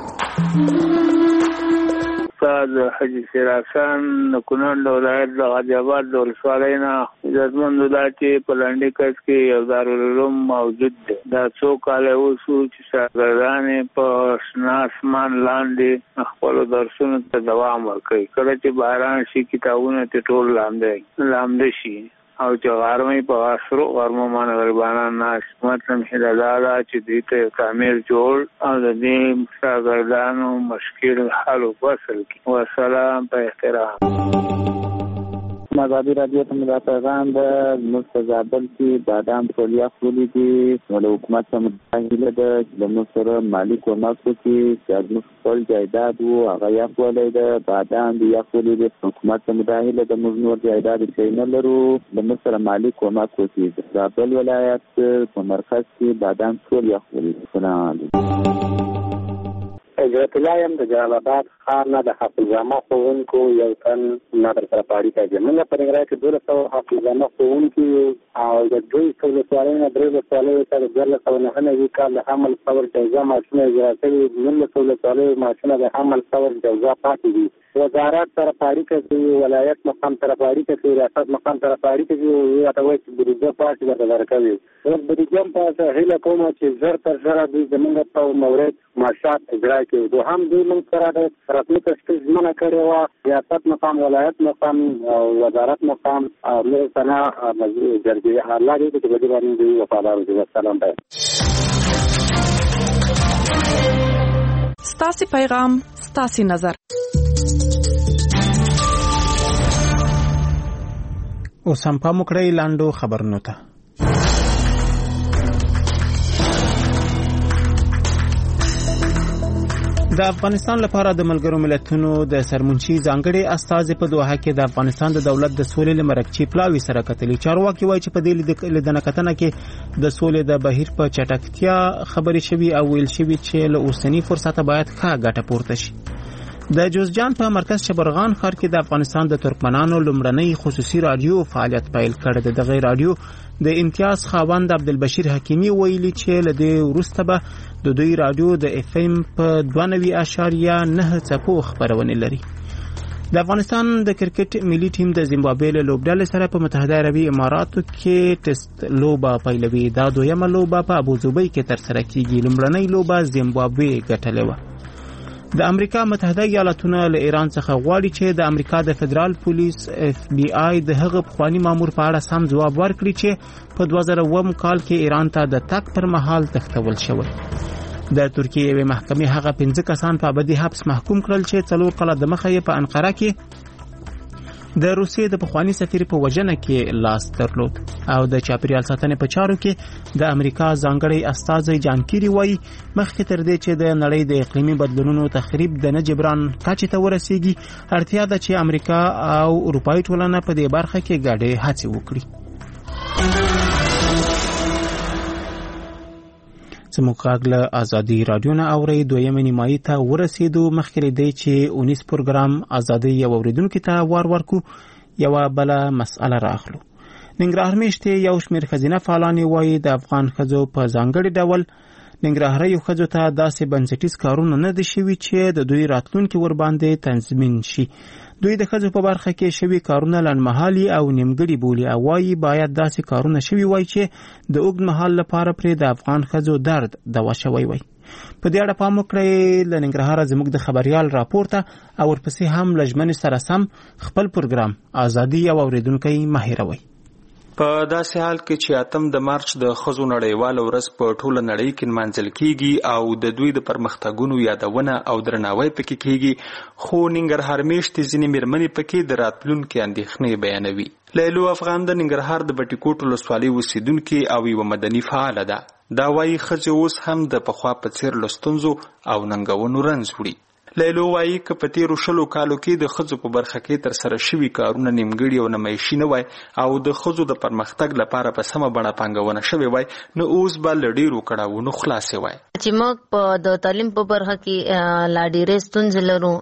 استاد حجي سراخان کونړ ولایت د غازي آباد د ولسوالۍ نه عزتمندو دا چې په لنډۍ کس کې یو دارالعلوم موجود دی. دا څو کاله وشو چې شاګردان په شنه اسمان لاندې خپلو درسونو ته دوام ورکوي. کله چې باران شي کتابونه ترې ټول لامده لامده شي او چې غرمې په عصرو غرمو باندې غریبانان ناست. مطلب هیله دا ده چې دوی ته تعمیر جوړ او د دې شاګردانو مشکل حل وفصل کړي. وسلام په احترام. ازادي راډیو ته مې دا پیغام ده زموږ په زابل کې بادام ټول یخ ولیدي، نو له حکومت څخه مې هیله ده چې زموږ سره مالي کومک وکړي چې زموږ خپل جایداد و هغه یخ ولیده، بادام دې یخ ولیدي. حکومت څخه مې دا هیله ده موږ نور جایداد چې نه لرو زموږ سره مالي کومک وکړي. زابل ولایت په مرکز کې بادام ټول یخ ولیدي. سلام علیکم. حجرت الله یم د جلال آباد ښار نه د حافظنامه ښوونکو یو تن ما در سره په اړیکه کې موږ په ننګرهار کې دولس سوه حافظنامه ښوونکي او د دوی څو ولسوالۍ نه درې ولسوالیو ته د دیارلس سوه نهه نوي کال د حمل صبر جوزا ماشینونه اجرا شوي نولس ولسوالیو ماشینونه د حمل صبر جوزا پاتې دي. وزارت سره په اړیکه کې ولایت مقام سره په اړیکه کې ریاست مقام سره په اړیکه کې راته وایي چې بودیجه پاتې درته درکوي. اوس بودیجه هم په هیله کوم چې زر تر زره دوی زموږ په مورد معاشات اجرا کوي. دوهم دوی موږ سره د رسمي تشکیل ژمنه کړې وه، ریاست مقام، ولایت مقام او وزارت مقام او نور ثنا جرګې الله دې چې په دې باندې دوی وفادار وي. والسلام دی. ستاسو پیغام ستاسو نظر. اوس هم پام وکړئ لاندو خبرونو ته. د افغانستان لپاره د ملګرو ملتونو د سرمنشي ځانګړي استازي په دوحه کې د افغانستان د دولت د سولې لمرکچي پلاوي سره کتلي. چارواکي وایي چې په دې لیدنه کتنه کې د سولې د بهیر په چټکتیا خبرې شوي او ویل شوي چې له اوسنی فرصت باید ښه ګټه پورته شي. د جوزجان په مرکز شبرغان ښار کې د افغانستان د ترکمنانو لومړنۍ خصوصي رادیو فعالیت پیل کړ. د دغه رادیو د امتیاز خاوند عبدالبشیر حکیمی ویلي چې له دې وروسته به د دوی رادیو د اف ام په دوه نوي اعشاریه نه څپو خپرونې لري. د افغانستان د کرکټ ملي ټیم د زیمبابوې له لوبډلې سره په متحده عربي اماراتو کې ټیسټ لوبه پیلوي. دا دویمه لوبه په ابوظبي کې ترسره کیږي. لومړنۍ لوبه زیمبابوې ګټلې وه. د امریکا متحده ایالاتونه له ایران څخه غواړي چې د امریکا د فدرال پولیس اف بی آی د هغه پخوانی مامور په اړه سم ځواب ورکړي چې په دوه زره اووه کال کې ایران ته د تګ پر مهال تښتول شوی. د ترکیې یوې محکمې هغه پنځه کسان په ابدي حبس محکوم کړل چې څلور کاله دمخه یې په انقره کې د روسیې د پخوانی سفیر په وژنه کې لاس درلود. او د چاپیریال ساتنې په چارو کې د امریکا ځانګړی استازی جان کیری وایي مخکې تر دې چې د نړۍ د اقلیمي بدلونونو تخریب د نه جبران کچې ته ورسیږي، اړتیا ده چې امریکا او اروپایي ټولنه په دې برخه کې ګډې هڅې وکړي. زموږ غږ له ازادي رادیو نه اورئ. دویمه نیمایي ته ورسېدو. مخکې دی چې اونیس پروګرام ازادي یو اوریدونکو ته وار ورکو، یوه بله مسأله راخلو. ننګرهار میشتې یو شمېر ښځینه فعالانې وایي د افغان ښځو په ځانګړي ډول ننګرهاریو ښځو ته داسې بنسټیز کارونه نه دي شوي چې د دوی راتلونکي ورباندې تنظیم شي. دوی د ښځو په برخه کې شوي کارونه لنډمهالي او نیمګړي بولي او وایي باید داسې کارونه شوي وای چې د اوږد مهال لپاره پرې د افغان ښځو درد دوا شوی وای. په دې اړه پام وکړئ. له ننګرهاره زموږ د خبریال راپورته او ورپسې هم له ژمنې سره سم خپل پروګرام ازادي یو اوریدونکی مه هېروئ. په داسې حال کې چې اتم د مارچ د ښځو نړیواله ورځ په ټوله نړۍ کې نمانځل کیږي او د دوی د پرمختګونو یادونه او درناوی پکې کیږي، خو ننګرهار میشتې ځینې مېرمنې پکې د راتلونکي اندېښنې بیانوي. لیلو افغان د ننګرهار د بټي کوټ ولسوالۍ اوسیدونکې او یوه مدني فعاله ده. دا وایي ښځې اوس هم د پخوا په څېر له ستونزو او ننګونو رنځ وړي. لیلو وایي که په تیرو شلو کالو کې د ښځو په برخه کې ترسره شوي کارونه نیمګړي او نمایشي نه وای او د ښځو د پرمختګ لپاره په سمه بڼه پانګونه شوې وای، نو اوس به له ډېرو کړاوونو خلاصې وای. چې موږ په د تعلیم په برخه کې لا ډېرې ستونزې لرو،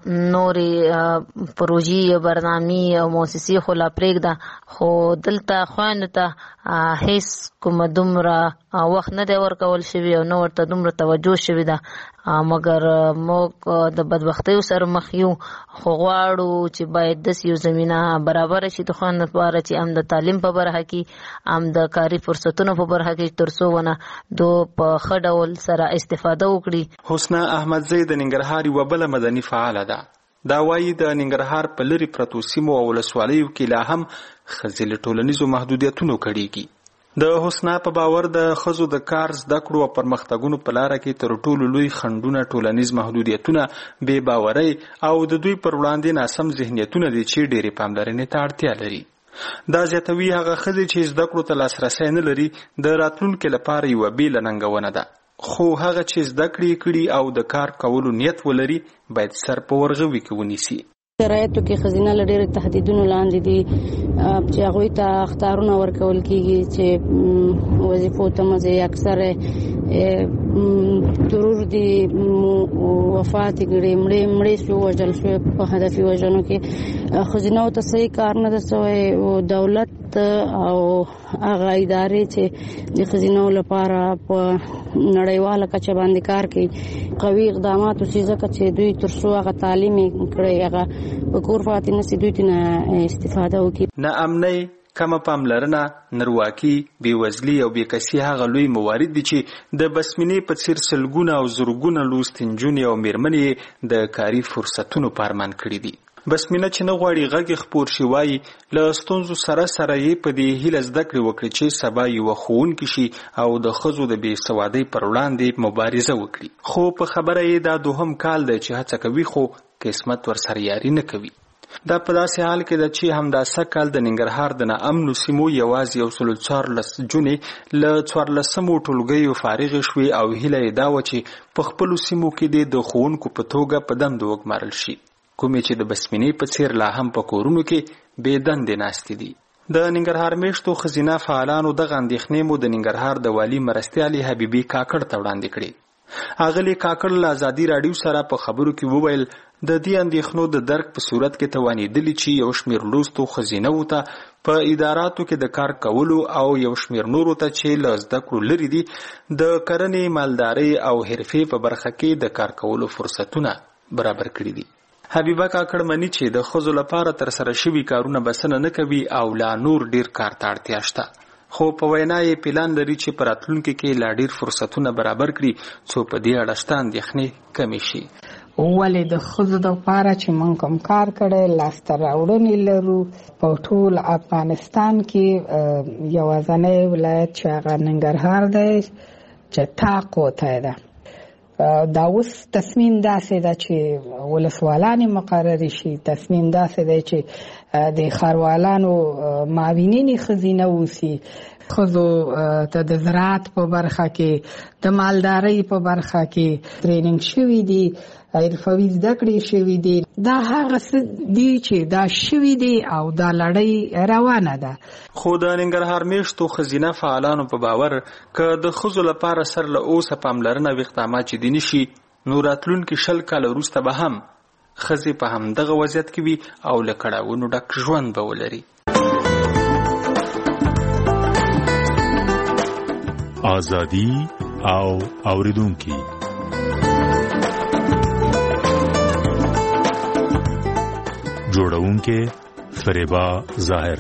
نورې پروژې برنامې او موسسې خو لا پرېږده، خو دلته خویندو ته هیڅ کومه دومره وخت نه دی ورکول شوي او نه ورته دومره توجه شوې ده. مګر موږ د بدبختیو سره مخ یو، خو غواړو چې باید داسې یو زمینه برابره شي د خویندو لپاره چې هم د تعلیم په برخه کې هم د کاري فرصتونو په برخه کې تر څو ونه دو په ښه ډول سره استفاده وکړي. حسنه احمدزی د ننګرهار یوه بله مدني فعاله ده. دا وایي د ننګرهار په لرې پرتو سیمو او ولسوالیو کې لا هم ښځې له ټولنیزو محدودیتونو کړېږي. د حسنا په باور د ښځو د کار زده کړو او پرمختګونو په لاره کې تر ټولو لوی خنډونه ټولنیز محدودیتونه، بې باورۍ او د دوی پر وړاندې ناسم ذهنیتونه دي چې ډېرې پاملرنې ته اړتیا لري. دا زیاتوي هغه ښځې چې زده کړو ته لاسرسی نه لري د راتلونکي لپاره یوه بېله ننګونه ده، خو هغه چې زده کړې کړي او د کار کولو نیت ولري باید سر په ورغوي کې ونیسي. شرایطو کې ښځینه له ډېرو تهدیدونو لاندې دي چې هغوی ته اخطارونه ورکول کېږي چې وظیفو ته مزه اکثر ضرور دي وفات کړي مړې مړې شو وجل شو په هدفي وژنو کې خزینه او تصحیح کار نه دسوي او دولت او هغه ادارې چې د خزینه لپاره په نړیواله کچه باندې کار کوي قوي اقدامات او ځکه چې دوی تر څو هغه تعلیم کړي هغه په کور فاتنه سي دوی نه استفاده وکړي. نه امنۍ کمه پاملرنه نرواکي بیوزلي او بیکسي هغه لوی موارد دي چې د بسمینې په څیر سلګونه او زرګونه لوستې نجونې او میرمنې د کاري فرصتونو پارمان کړي دي. بسمینه چې نه غواړي غږ خپور شي وایي له ستونزو سره سره یې په دې هیله زده کړې وکړي چې سبا یوه ښوونکې شي او د ښځو د بې سوادۍ پر وړاندې مبارزه وکړي. خو په خبره یې دا دوهم کال دی چې هڅه کوي خو قسمت ورسره یاري نه کوي. دا په داسې حال کې ده چې همدا سږ کال د ننګرهار د ناامنو سیمو یوازې یو سل څوارلس جونې له څوارلسمو ټولګیو فارغې شوې او هیله یې دا وه چې په خپلو سیمو کې دې د ښوونکو په توګه په دندو وګمارل شي، کومې چې د بسمینې په څیر لا هم په کورونو کې بې دندې ناستې دي. د ننګرهار میشتو ښځینه فعالانو دغه اندېښنې مو د ننګرهار د والي مرستیالې حبیبي کاکړ ته وړاندې کړې. اغلی کاکړ له ازادي راډیو سره په خبرو کې وویل د دې اندېښنو د درک په صورت کې توانېدلي چې یو شمېر لوستو ښځینه‌وو ته په اداراتو کې د کار کولو او یو شمېر نورو ته چې له زده کړو لرې دي د کرنې، مالدارۍ او حرفې په برخه کې د کار کولو فرصتونه برابر کړي دي. حبیبه کاکړ مني چې د ښځو لپاره ترسره شوي کارونه بسنه نه کوي او لا نور ډیر کار ته اړتیا شته، خو په وینا یې پلان لري چې په راتلونکي کې لا ډیر فرصتونه برابر کړي څو په دې اړه شته اندېښنې کمې شي. ولې د ښځو دپاره چې موږ کوم کار کړی لاسته راوړنې لرو په ټول افغانستان کې یوازینی ولایت چې هغه ننګرهار دی چې طاق وتی ده. دا اوس تصمیم داسې ده چې ولسوالانې مقررې شي، تصمیم داسې دی چې د ښاروالانو معاونینې ښځینه اوسي، ښځو ته د زراعت په برخه کې د مالدارۍ په برخه کې ټریننګ شوي دي، حرفوي زده کړې شوي دي. دا هغه څه دي چې دا شوي دي او دا لړۍ روانه ده. خو د ننګرهار میشتو ښځینه فعالانو په باور که د ښځو لپاره سر له اوسه پاملرنه او اقدامات جدي نه شي نو راتلونکي شل کاله وروسته به هم ښځې په همدغه وضعیت کې وي او له کړاوونو ډک ژوند به ولري. آزادي او اوریدونکي جوړونکې فریبا ظاهر.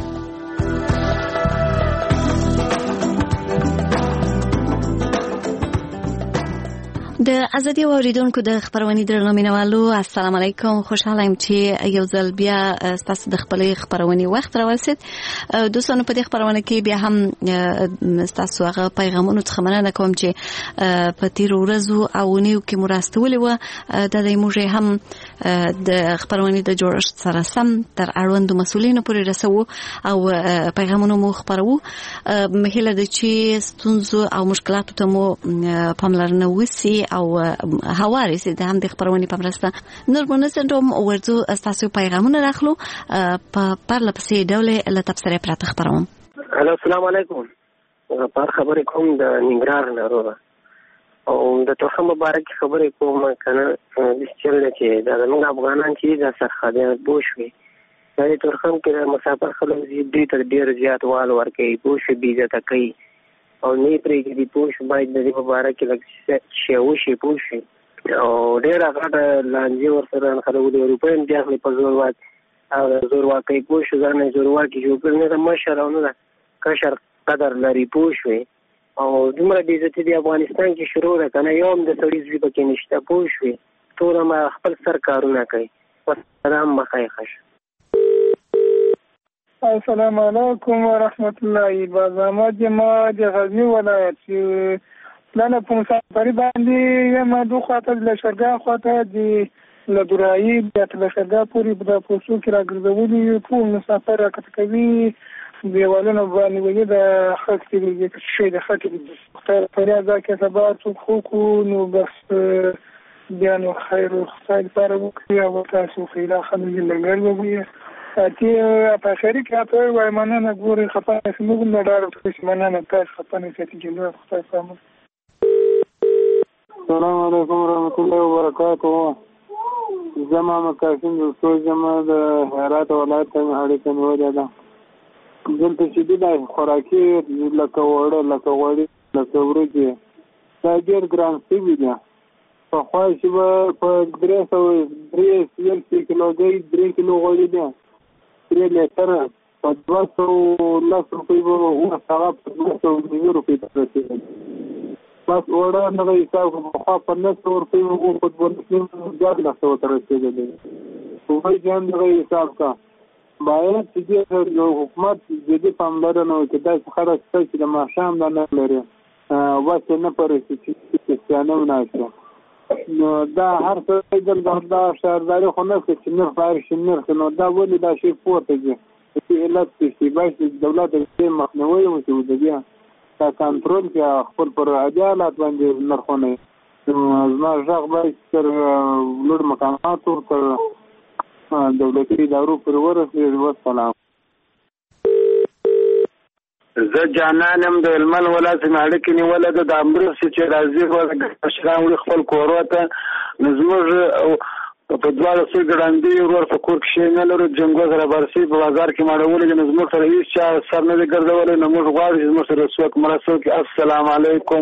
د ازادي اوریدونکو د خبرونې درنو مینوالو السلام علیکم، خوشاله یم چې یو ځل بیا تاسو د خپلې خبرونې وخت راورسید. دوستانو په دې خبرونه کې بیا هم تاسو هغه پیغامونو څخه مننه کوم چې په تیر ورځو او نیو کې مراستولې و د دې موږ هم د خبرونې د جوړښت سره سم تر اړوندو مسولینو پورې رسو او پیغامونو مو خبرو. مهله د چې ستونزو او مشکلاتو ته مو پاملرنه وسی او هواري سي د هم د خبرونې په مرسته نور مونږ ورته تاسو پیغامونه راخلو په پرله پسې ډول له تفسیر پراته خبروم. الو السلام علیکم. په خبرې کوم د ننګرهار نه وروه او د توخه مبارک خبرې کوم کنه د چل چې د موږ افغانان چې د سرخدان بوشوي د تورخم کې مسافر خلک دې ته ډیر زیات وال ورکي بوشي بيزه تکي او نه پرې کې دی پوش باید د مبارک لږ شی وشي پوشي او ډیر هغه لانجه ورسره خلک د اروپاین بیا په زور وات او زور واکي پوش ځنه زور واکي جو پر نه مشرونه ده کشر قدر لري پوشوي او دومره د عزت دی افغانستان کې شروع ده کنه یو هم د سړي ځې پکې نشته پوشوي ټول ما خپل سرکارونه کوي سلام مخای خش. السلام علیکم ورحمت الله وبرکاته. جما د غزنی ولایت پلان په مسافرۍ باندې یم دوه خاطر له شرګا خاطر دی له درایي د لشرګا پوری په پوسو کې راګرځولي ټول مسافر راکټ کوي دیوالونه باندې وګړي د خاص کې شي د خاطر خطر پریا ځکه سبا څو خو نو بس بیا نو خیر او خیر لپاره وکړي او تاسو خیره خلک لګل وګړي اتي په خیري کې اته وای مننه ګوري خپانه موږ نه ډار په مننه تاسو خپانه چې جنو خدای فهم. السلام علیکم ورحمۃ اللہ وبرکاتہ. زما مقاصد د څو زما د هرات ولایت ته اړیکه نیولې ده. دلته چې د خوراکي لکه وړه لکه وړي لکه ورږي دا ډېر ګران شوي دي. پخوا چې به په درې سوه درې سل کیلوګۍ درې کیلو غوړي دي درې لیټره په دوه سوه لس روپۍ به اوس هغه په دوه سوه نوي روپۍ ته رسېدل. بس وړه دغه حساب کړو پخوا په نهه سوه روپۍ به په دوه دیارلس سوه ته رسېدلی. هغوی چې هم دغه حساب کړه باید چې دې د حکومت جدي پاملرنه وکړي. داسې خلک شته چې د ماښام دا نه لري بس یې نه پرېږدي چې کریستیانه وناشي. نو دا هر څه دا شهرداري خو نه کوي چې نرخ باید شي نرخ. نو دا ولې دا شی پورته ځي چې علت چې باید دولت د مخنیوی وکړي د بیا دا کنټرول کړي خپل پر عادي حالات باندې نرخونه. زما غږ باید تر لوړ مقاماتو تر دولتي ادارو پر ورسېږي. والسلام. زه جانانم د هلمند ولایت مې اړیکې نیولې ده. د مرستې چې راځي مشران وړي خپل کورو ته نو زموږ په دواړو سوی ګړندي ورور په کور کې شی نه لرو. جنګو سره برسي په بازار کې ماړولې دي نو زموږ سره هېڅ چا سر نه دی ګرځولی. نو موږ غواړو چې زموږ سره څوک مرسته وکړي. السلام علیکم.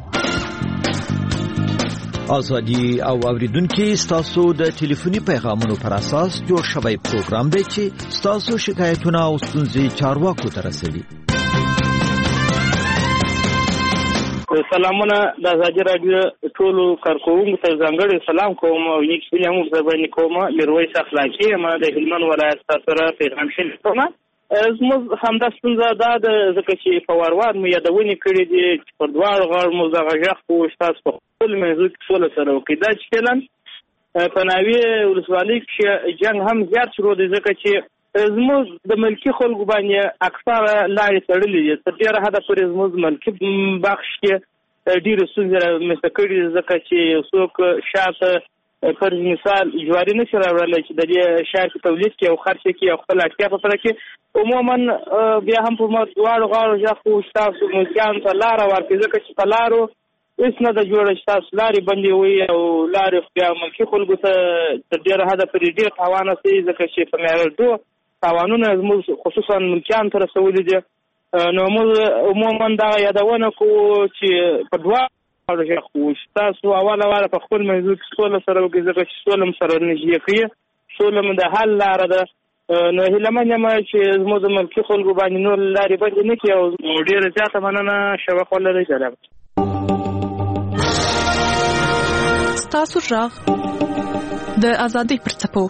ازادي او اوریدونکو ستاسو د ټلیفوني پیغامونو پر اساس جوړ شوی پروګرام دی چې ستاسو شکایتونه او ستونزې چارواکو ته رسوي. سلامونه د ازادي راډیو ټولو کارکوونکو ته ځانګړی سلام کوم او نیک هیلې هم ورته باندې کوم. میرویس اخلاقي یم د هلمند ولایت سره پیغام شریکوم. زموږ همدا ستونزه دا ده ځکه چې په وار وار مو یادونې کړې دي چې پر دواړو غاړو مو دغه غږ خو ستاسو په خپل منځو کې سوله سره وکړي. دا چې فعلا په ناوې ولسوالۍ کې جنګ هم زیات شروع دی ځکه چې زموږ د ملکي خلکو باندې اکثره لارې تړلې دي. تر ډېره حده پورې زموږ ملکي بخش کې ډېرې ستونزې رامنځته کړي دي ځکه چې یو څوک شاته فرض مثال جواري نه شي راوړلی چې د دې شهر کې تولید کړي او خرڅ کړي او خپل اړتیا په پوره کړي. عموما بیا هم په دواړو غاړو ژغ خو ستاسو ملکیانو ته لاره ورکړي ځکه چې په لارو هېڅ نه ده جوړه چې تاسو لارې بندې وي او لارې بیا ملکي خلکو ته تر ډېره حده پورې ډېر تاوان رسوي ځکه چې په معیارډو تاوانونه زموږ خصوصا ملکیانو ته رسولي دي. نو موږ عموما دغه یادونه کوو چې په دواړو خو تاسو اول اول په خپل موضوع کې سوله سره وکړئ ځکه چې سوله م سره نږدې کوي. سوله م د حل لاره ده. نو هیلهمن یم چې زموږ د ملکي خلکو باندې نور لارې بندې نه کړي او ډېره زیاته مننه. شوق ولرئ. سلام. ستاسو غږ د ازادۍ پر څپو.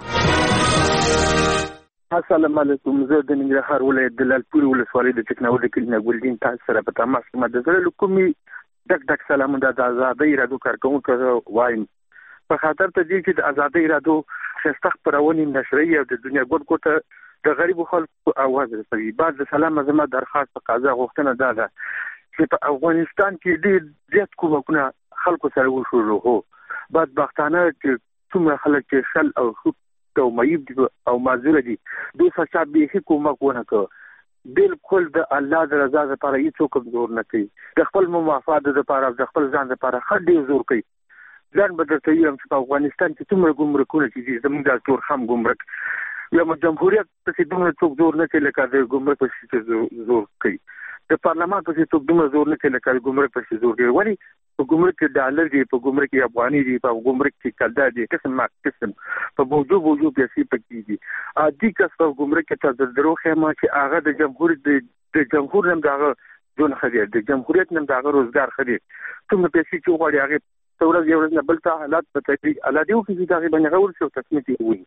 السلام علیکم. زه د ننګرهار ولایت د لعلپورې ولسوالۍ د ټکنالوژۍ کلینه ګلدین تاسو سره په تماس کې م. د زړه له کومې ډک ډک سلامونه د ازادۍ راډیو کارکوونکو وایم. په خاطر ته دې چې د ازادۍ راډیو ښایسته خپرونې نشري او د دنیا ګوټ ګوټه د غریبو خلکو اواز رسوي. بعد د سلام زما درخواست په قضا غوښتنه دا ده چې په افغانستان کې ډېر زیات کومکونه خلکو سره وشول. هو بدبختانه چې څومره خلک چې شل او او معیب دي او معذور دي دوی څخه به کومک ونه کړ. بالکل د الله د رضا لپاره هیڅ څوک زور نه کوي. د خپل مفاد لپاره د خپل ځان لپاره هر ډیر زور کوي. ځان به درته وایم چې په افغانستان کې څومره ګمرکونه چې دي زموږ د ټول هم ګمرک یا جمهوریت په دومره څوک زور نه کوي لکه د ګمرک په شي زور کوي. د پارلمان په څیر څوک دومره زور نه کوي لکه د ګمرک په شي زور کوي. ولی په ګمرک کې ډالر دي په ګمرک کې افغاني دي په ګمرک کې کلدا دي قسم ما قسم په موجود وجود پیسې پکې دي. عادي کس په ګمرک کې تر دروخه ما چې هغه د جمهوریت د جمهور نم دغه جون خدي د جمهوریت نم دغه روزګار خدي څومره پیسې چې وغواړي هغه څورز یو نه بل ته حالات په تدریج الادیو کې دغه باندې غوړ شو تصمیم وي.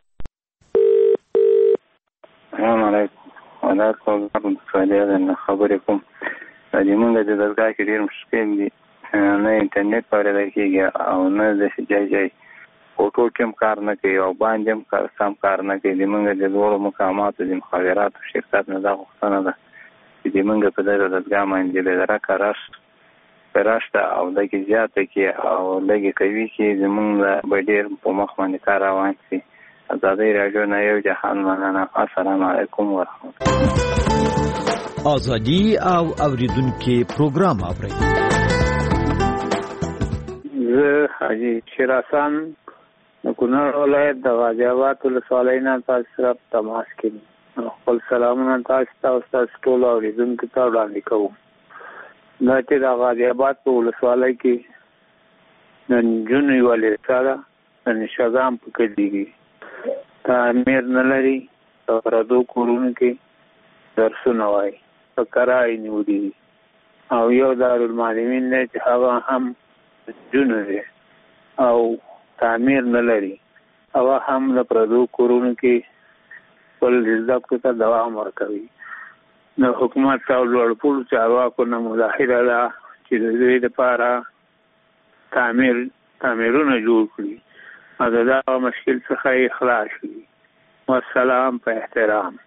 السلام علیکم. ولا کوم څه خبرې کوم. د موږ د دغه کې ډیر مشکل دي. نه انټرنیټ پرې کېږي او نه د ځای ځای فوټو کوم کار نه کوي او باندې هم کار سم کار نه کوي. موږ د لوړو مقاماتو د مخابراتو شرکت نه دا غوښتنه ده چې موږ په دغه دغه باندې د راکاراش پراشته او دغه زیاته کې او لګي کوي چې زمونږ د ډېر په مخ باندې کار روان شي. ازادي راډیو نه یو جهان مننه. السلام علیکم ورحمت الله. ازادي او اوریدونکو پروګرام اوري. زه حاجی شیر حسن د کونړ ولایت د غازي آباد ولسوالۍ نه تاسو سره تماس کوي. خپل سلامونه تاسو ته او تاسو ټول اورېدونکو ته وړاندې کوم. دا چې د غازي آباد په ولسوالۍ کې د نجونو یوه لیسه ده، د نشهګام په کلي کې تعمیر نه لري، په پردو کورونو کې درسونه وایي، په کرایې نیولي دي او یو دارالمعلمین دی چې هغه هم نجونو دی او تعمیر نه لري، هغه هم د پردو کورونو کې خپل زده کړو ته دوام ورکوي. د حکومت او لوړپوړو چارواکو نه ملاحظه ده چې د دوی دپاره تعمیر تعمیرونه جوړ کړي او د دغه مشکل څخه یې خلاص کړي. والسلام په احترام.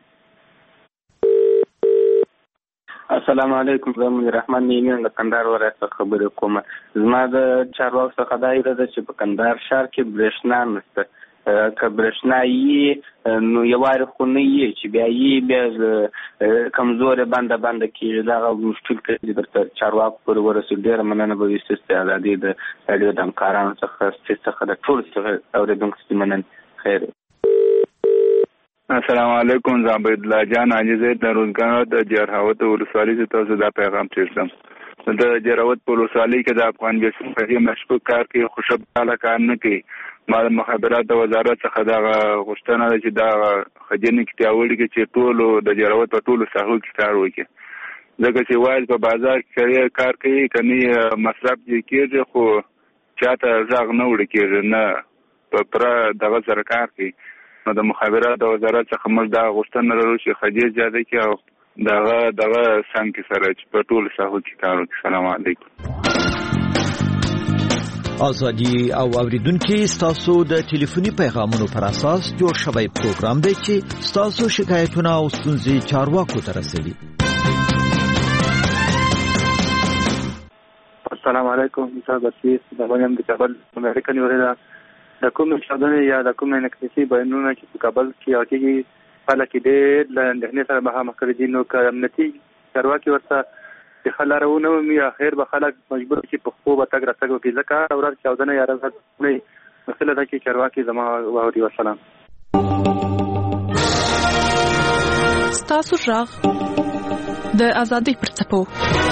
السلام علیکم، زه منیر رحمان نیمین د کندهار ولایت څخه خبرې کوم. زما د چارواکو څخه دا ایره ده چې په کندهار ښار کې برېښنا نشته. که برېښنا یي نو یوارې خو نه یي چې بیا یي بیا کمزورې بنده بنده کېږي. دغه مشکل که درته چارواکو پورې ورسېږي ډېره مننه به وي. ستاسو د ازادۍ د راډیو د همکارانو څخه ستاسو څخه د ټولو څخه اورېدونکو څخه مننه. خیر. السلام علیکم، زه عبیدالله جان حاجي زید د روزګان د جرهاوت ولسوالۍ څخه تاسو دا پیغام تیرسم. د جرهاوت په ولسوالۍ کې د افغان بیسیم په دې مشکوک کار کې خوشبخاله کار نه کوي. ما د مخابراتو وزارت څخه دغه غوښتنه ده چې دا خجنې کې پیاوړي کړي چې ټولو د جرهاوت په ټولو ساحو کې کار وکړي، ځکه چې وایي په بازار کې کار کوي کني مصرف یې کېږي خو چاته غږ نه وړي کېږي، نه په پوره دغه سره کار کوي. نو د مخابراتو وزارت څخه موږ دا غوښتنه لرو چې خجې زیاده کړي او دغه دغه څنګه سره چې په ټولو ساحو کې کار وکړي. سلام علیکم. ازادي او اوریدونکو ستاسو د ټلیفوني پیغامونو پر اساس جوړ شوی پروګرام دی چې ستاسو شکایتونه او ستونزې چارواکو ته رسوي. السلام علیکم، زه بسیط د باندې د کابل امریکا نیولې د کوم چاودنې یا د کوم انکتیسي بیانونه چې په کابل کې واقعي خلک ډېر له اندېښنې سره مخامخ کړي دي. نو که امنیتي چارواکي ورته د ښه لاره ونه مومي یا خیر به خلک مجبور چې په خپلو به تګ راتګ وکړي، ځکه هره ورځ چاودنه یا رضا مسله ده چې چارواکي زما واوري. وسلام. ستاسو غږ د ازادۍ پر څپو.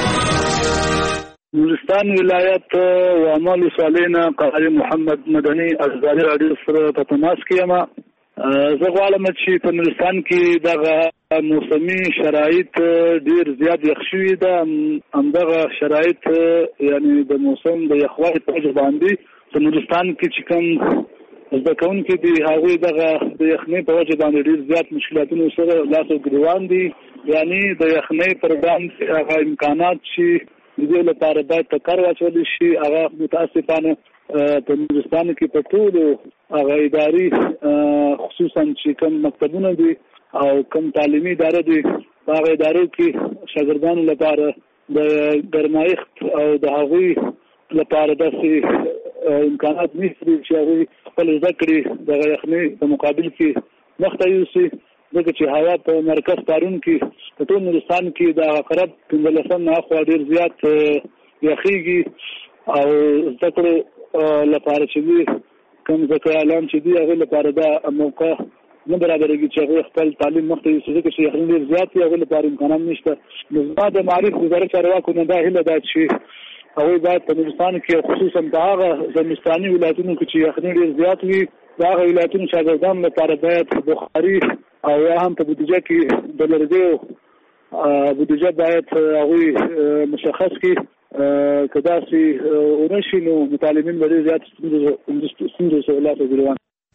نورستان ولایت واما ولسوالۍ نه قاری محمد مدني ازادي راډیو سره په تماس کې یم. زه غواړم چې په نورستان کې دغه موسمي شرایط ډېر زیات یخ شوي ده. همدغه شرایط یعنی د موسم د یخوالي په وجه باندې په نورستان کې چې کوم زده کوونکي دي هغوی دغه د یخنۍ په وجه باندې ډېر زیات مشکلاتونو سره لاس او ګریوان دي. یعنی د یخنۍ پر وړاندې هغه امکانات چې د دې لپاره باید په کار واچول شي هغه متاسفانه په نورستان کې په ټولو هغه ادارې خصوصا چې کوم مکتبونه دي او کوم تعلیمي اداره دي په هغه ادارو کې شاګردانو لپاره د ګرمایښت او د هغوی لپاره داسې امکانات نشته چې هغوی خپل زده کړې دغه یخنۍ په مقابل کې مخته یوسي، ځکه چې هوا په مرکز پارون کې په ټول نورستان کې د عقرب پنځلسم نه اخوا ډېر زیات یخېږي او زده کړو لپاره چې دي کوم زده کړیالان چې دي هغوی لپاره دا موقع نه برابرېږي چې هغوی خپل تعلیم مخته یوسي، ځکه چې یخنۍ ډېر زیات وي، هغوی لپاره امکانات نشته. نو زما د معارف وزارت چارواکو نه دا هیله ده چې هغوی باید په نورستان کې خصوصا په هغه زمستاني ولایتونو کې چې یخنۍ ډېر زیات وي د هغه ولایتونو شاګردانو لپاره باید بخاري او یا هم په بودیجه کې د لرګیو بودیجه باید هغوی مشخص کړي. که داسې ونه شي نو متعلمین به ډېر زیات ستونزو سره لاس وګرېوان.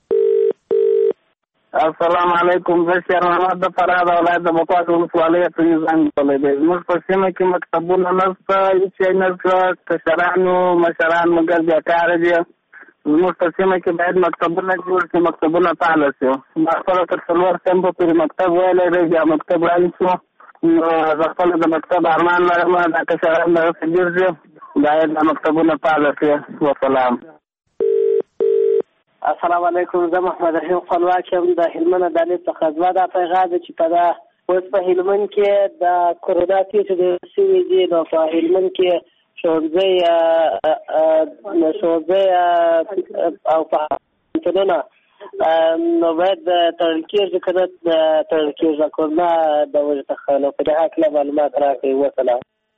السلام علیکم، زه شیر محمد د فراه د ولایت د بکوات ولسوالۍ اتنې زنګ کولی دی. زموږ په سیمه کې مکتبونه نشته، هېڅ شی نشته، کشرانو مشران مګر بیکاره دي. زموږ په سیمه کې باید مکتبونه جوړ شي، مکتبونه فعاله شي. ما خپله تر څلور صنفه پورې مکتب ویلی دی، بیا مکتب ړنګ شو. نو زه خپله د مکتب ارمان لرم، دا کشران دغسې ګرځي، باید دا مکتبونه فعاله شي. وسلام. السلام علیکم، زه محمد رحیم خپلواک یم د هلمند عدالت څخه. زما دا پیغام دی چې په دا اوس په هلمند کې د کرونا کیسې ډېر شوي دي، نو په هلمند کې ښوونځی ښوونځی او پوهنتونونه نو باید تړل کېږي که نه تړل کېږي کورونه د وجې څخه نو په دې هکله معلومات راکړئ. وسلام.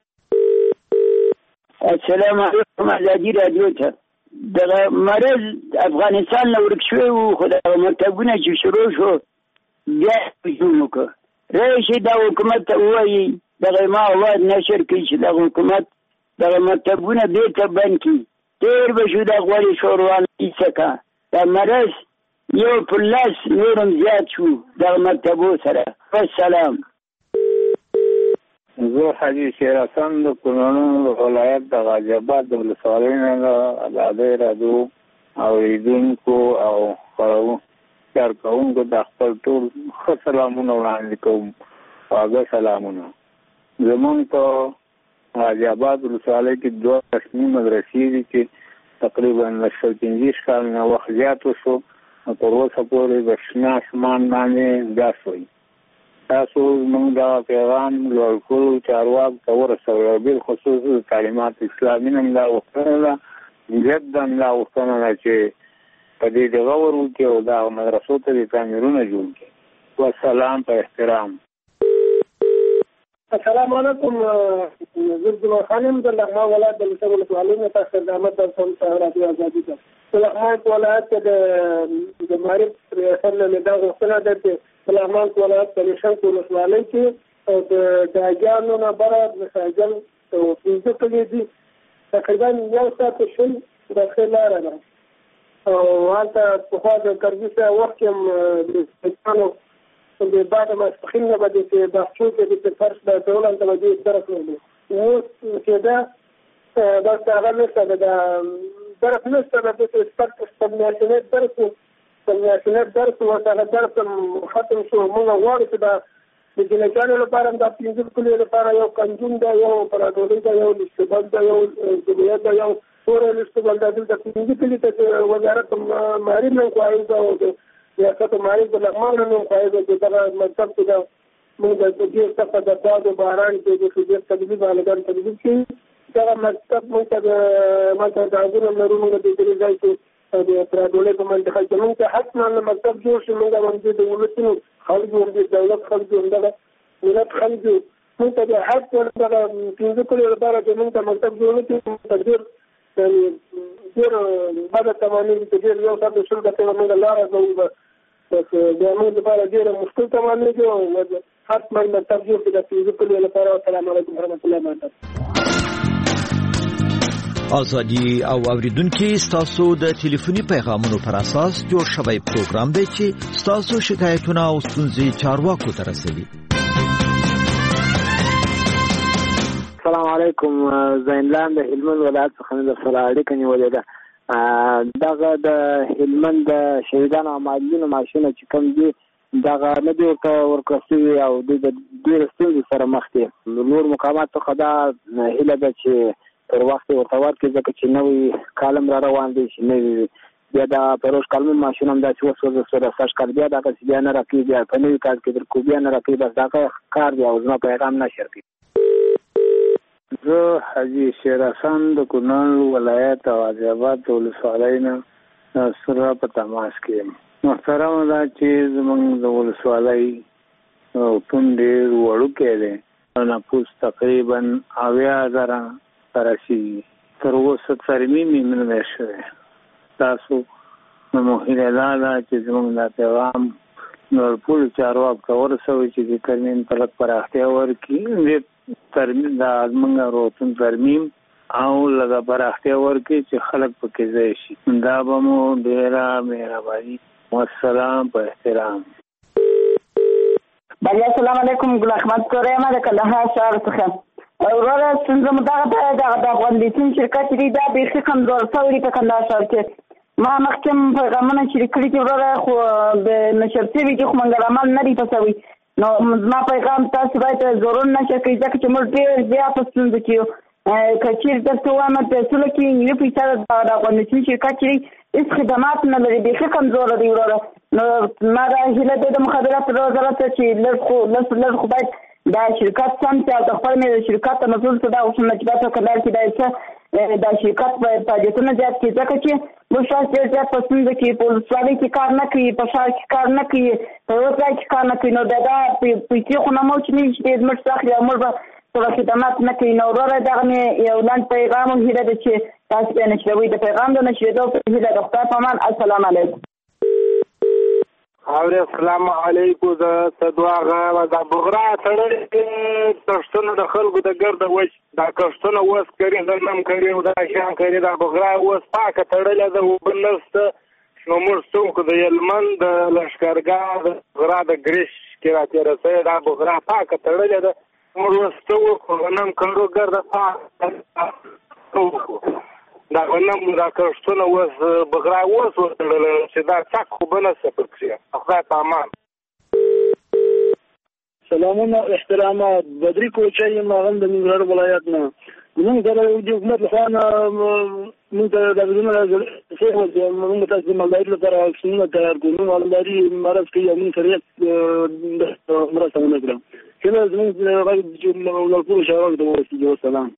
السلام علیکم. ازادي راډیو ته دغه مرض افغانستان نه ورک شوی و خو دغه مکتبونه چې شروع شو بیا هجوم وکړه. راشي دا حکومت ته ووایي دغه ما اواز نشر کړي چې دغه حکومت دغه مکتبونه بېرته بند کړي. تېر به شو دا غوړې شوروان څخه دا مرض یو پر لاس نورم زیات شو دغه مکتبو سره. والسلام. زه حاجي شیر حسن د کونړ ولایت د غازي آباد د ولسوالۍ نه د ازادۍ راډیو اورېدونکو او کارکوونکو د خپل ټول ښه سلامونه وړاندې کوم. خواږه سلامونه. زمونږ په غازي آباد ولسوالۍ کې دوه رسمي مدرسې دي چې تقریبا له شل پنځه کال نه وخت زیات وشو تر اوسه پورې د شنه اسمان باندې ګاس وایي. تاسو موږ دا پیغام لوړ کړو چارواکو ته ورسوئ او بالخصوص د تعلیمات اسلامي نه دا غوښتنه ده جدا دا غوښتنه ده چې په دې دغه ور وکړي او دا مدرسو ته د تعمیرونه جوړ کړي. والسلام په احترام. السلام علیکم. زه جمال خان یم د لغمان ولایت د لسه ولسوالۍ نه تاسو خدمت درکوم په راډیو ازادي کې. په لغمان ولایت کې د معرف ریاست نه دا غوښتنه ده چې په لغمان ولایت د شنک ولسوالۍ کې د داګانو نه بره مساجل او پنځه کلي دي تقریبا یو ساعت شل داخل لاره ده او هلته پخوا د کرزي صاحب وخت کې د پاکستانو د بعد ماسپښین نه به د باغچو کې د فرش د ټول هلته به دې درس ویلو. اوس کېده داسې هغه نشته ده د درس نشته ده داسې شپږ میاشتنی درس و شپږ میاشتنی درس و هغه درس ختم شو. موږ غواړو چې دا د جنګیانو لپاره دا پنځه کلیو لپاره یو کنجون ده یو پراډولۍ ده یو لشتبل ده یو جمعیت ده یو توره لشتبل ده دلته پنځه کلي ته وزارت معارف نه انکوایري ده او د ریاست معارف د لغمان نه انکوایري ده چې دغه مکتب کې ده موږ د ډېر سخته د باد و باران کې د ډېر تجدید هلکان تجدید کوي. دغه مکتب موږ ته د ماته د عزونه لرو موږ د دې ځای کې د پراډولۍ په منطقه کې موږ ته حتما مکتب جوړ شي. موږ باندې د ولسونو خلک هم د دولت خلک هم دغه ملت خلک موږ ته د حق دغه پنځه کلو لپاره چې موږ ته مکتب جوړ کړي ډېر ډېر بده تمامېږي چې ډېر یو ساعت شل دقیقې موږ لاره کوو بس د موږ لپاره ډېره مشکل تمامېږي او حتما مکتب جوړ کړي د پنځه کلو لپاره. السلام علیکم ورحمة الله وبرکاته. ازادي او اوریدونکو ستاسو د ټلیفوني پیغامونو پر اساس جوړ شوی پروګرام دی چې ستاسو شکایتونه او ستونزې چارواکو ته رسوي. السلام علیکم. زینلان د هلمند ولایت څخه د سره اړیکه نیولې ده. دغه د هلمند د شهیدانو او معلولینو معاشونه چې کوم دي دغه نه دي ورته ورکړل شوي او دوی د ډېرو ستونزو سره مخ دي. نور مقامات څخه دا هیله ده چې پر وخت ورته ورکړي ځکه چې نوی کالم را روان دی چې نوی بیا د پروژ کالم ماشین هم داسې وسوځه سره سږ کال بیا دغسې بیا نه راکوي بیا په نوي کال کې درکو بیا نه راکوي بس دغه کار دی او زما پیغام نشر کوي. زه حاجي شیر حسن د کونړ ولایت او غازي آباد د ولسوالۍ نه سره په تماس کې یم. محترمه ده چې زموږ د ولسوالۍ ټون ډېر وړوکی دی. نفوس تقریبا اویا زره راشي. تر اوسه ترمیم یې نه دی شوی. تاسو نو هیله دا ده چې زموږ دا پیغام نورپولو چارواکو ته ورسوئ چې د ترمیم ته لږ پراختیا ورکړي. ترمیم دا زموږ روغتون ترمیم او لږه پراختیا ورکړي چې خلک پکې ځای شي. دا به مو ډېره مهرباني. والسلام په احترام. بله السلام علیکم. ګل احمد کوره یم د کندهار ښار څخه. وروره ستونزه مو دغه ده دغه د افغان لیتیم شرکت دی دا بیخي کمزور شوی په کندهار ښار کې. ما مخکې پیغامونه شریک کړي دي وروره خو د نشر شوي دي خو منګل نه دي پسوي. نو زما پیغام تاسو باید ضرور نشر کړئ ځکه چې موږ ډېر زیات په ستونزو کې یو. که چېرې درته ووایم پیسونه کې یوه پیسه د افغان لیتیم شرکت چې دی هېڅ خدمات نه لري بیخي کمزوره دی وروره. نو ما دا هیله دی د مخابراتو وزارت ته چې لږ خو لږ خو باید دا شرکت سم چې د خپل مې د شرکت ته مسؤل څه دا اوسنه چې تاسو کله چې دا څه دا شرکت په فعالیتونو زیات کې ځکه چې موږ تاسو ډېر په څنګه کې په ولسوالۍ کې کار نه کوي په ښار کې کار نه کوي په ځای کې کار نه کوي نو دا دا پیسې خو نه مو چې نه چې موږ څخه یا موږ په خدمات نه کوي نو ورته دا مې یو لاند پیغام هیله ده چې تاسو به نشوي د پیغام د نشریدو په هیله د خدای په امان. السلام علیکم. او السلام علیکم. د صدواغه د بغرا تړلې کښتونه د خلکو د ګرده وچ دا کښتونه اوس کوي د نم کوي او دا شان کوي د بغرا اوس پاکه تړلې ده وبنسته نو موږ څوک د یلمن د لشکرګاه د بغرا د ګریش کې راته رسېږي دا بغرا پاکه تړلې ده موږ اوس څوک نم کوو ګرده پاکه دا غنم دا کښتونه اوس بغرا اوس وتړل چې دا څک خو به نه څه پکښې خدای په امان. سلامونه احترامات. بدري کوچی یم هغه د ننګرهار ولایت نه. موږ سره د حکومت لخوا نه موږ ته د بدلون راځي موږ تاسو د مالدارۍ لپاره څنګه تیار کوو مالداري مرز کې یو موږ سره مرسته ونه کړم کله زموږ ولکو شاوګ د ورسېږي. والسلام.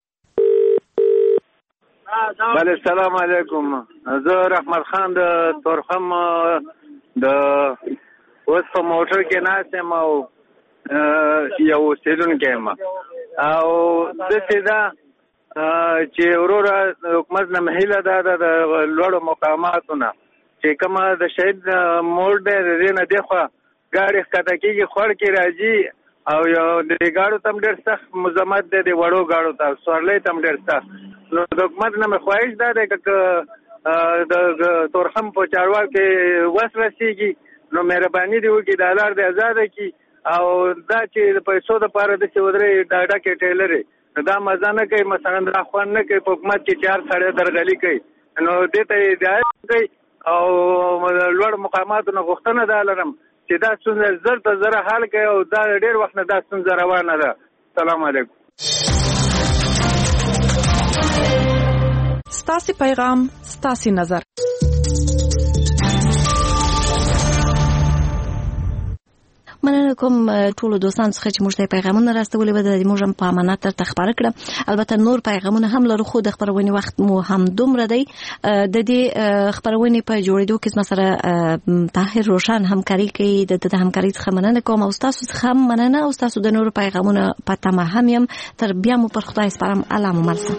بله السلام علیکم. زه رحمت خان د تورخم د اوس په موټر کې ناست یم او یو اوسېدونکی یم او داسې ده چې وروره حکومت نه هیله ده د لوړو مقاماتو نه چې کومه د شهید موړ دی د دې نه دېخوا ګاډي ښکته کېږي خوړ کې راځي او یو د ګاډو ته هم ډېر سخت مزاحمت دی د وړو ګاډو ته سورلۍ ته هم ډېر سخت. نو د حکومت نه مې خواهش دا دی که د تورخم په چارواکو کې وس رسېږي نو مهرباني دې وکړي دا لار دې ازاده کړي او دا چې د پیسو دپاره داسې ودرې ډاډکې ټیلرې دا مزه نه کوي مثلا دا خوند نه کوي په حکومت کې چار سړی درغلي کوي نو دې ته یې هدایت کوي او لوړ مقاماتو نه غوښتنه دا لرم چې دا ستونزه زر ته زره حل کوي او دا ډېر وخت نه دا ستونزه روانه ده. سلام علیکم. ستاسې پیغام ستاسې نظر. مننه کوم ټولو دوستانو څخه چې موږ ته پیغامونه راستولي به د موږ هم په امانت درته خبره کړه. البته نور پیغامونه هم لرو خو د خبرونې وخت مو هم دومره دی. د دې خبرونې په جوړېدو کې زما سره طاهر روشن همکاري کوي. د د همکاري څخه مننه کوم او تاسو څخه هم مننه او تاسو د نورو پیغامونه په تمه هم یم. تر بیا مو پر خدای سپارم. الله مو مل شه.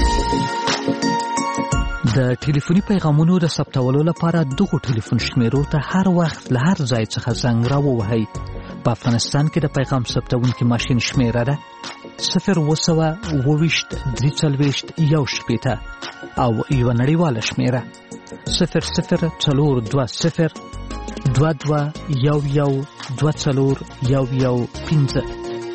د ټلیفوني پیغامونو د ثبتولو لپاره دغه ټلیفون شمیرو ته هر وخت له هر ځای څخه زنګ راووهئ. په افغانستان کې د پیغام ثبتونکي ماشین شمیره ده صفر اووه سوه اووه ویشت درې څلوېښت یو شپېته او یوه نړیواله شمیره صفر صفر څلور دوه صفر دوه دوه یو یو دوه څلور یو یو پنځه.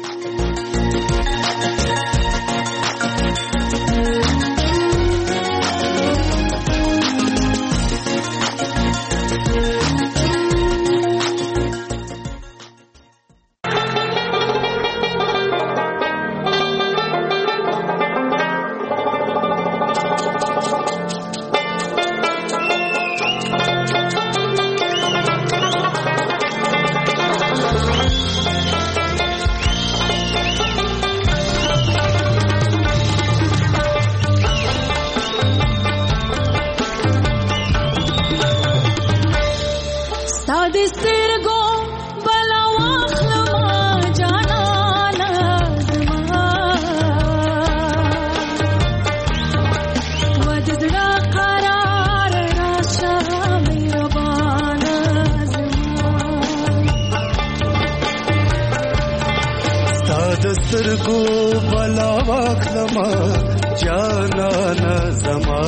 سترګو بلا واخلما جانان زما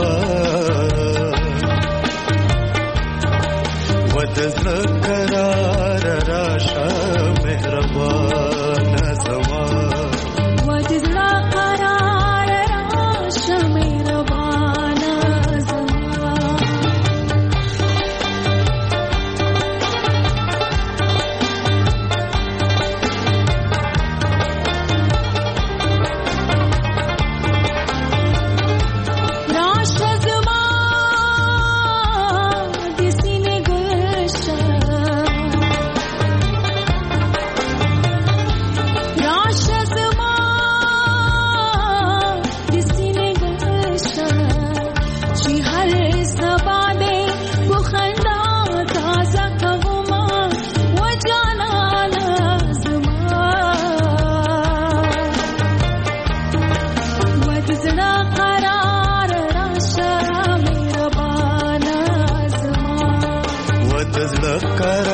ود ذکرار راشه مهربان زما ود ذکرار راشه مهربان زما راشه زما زړه کرار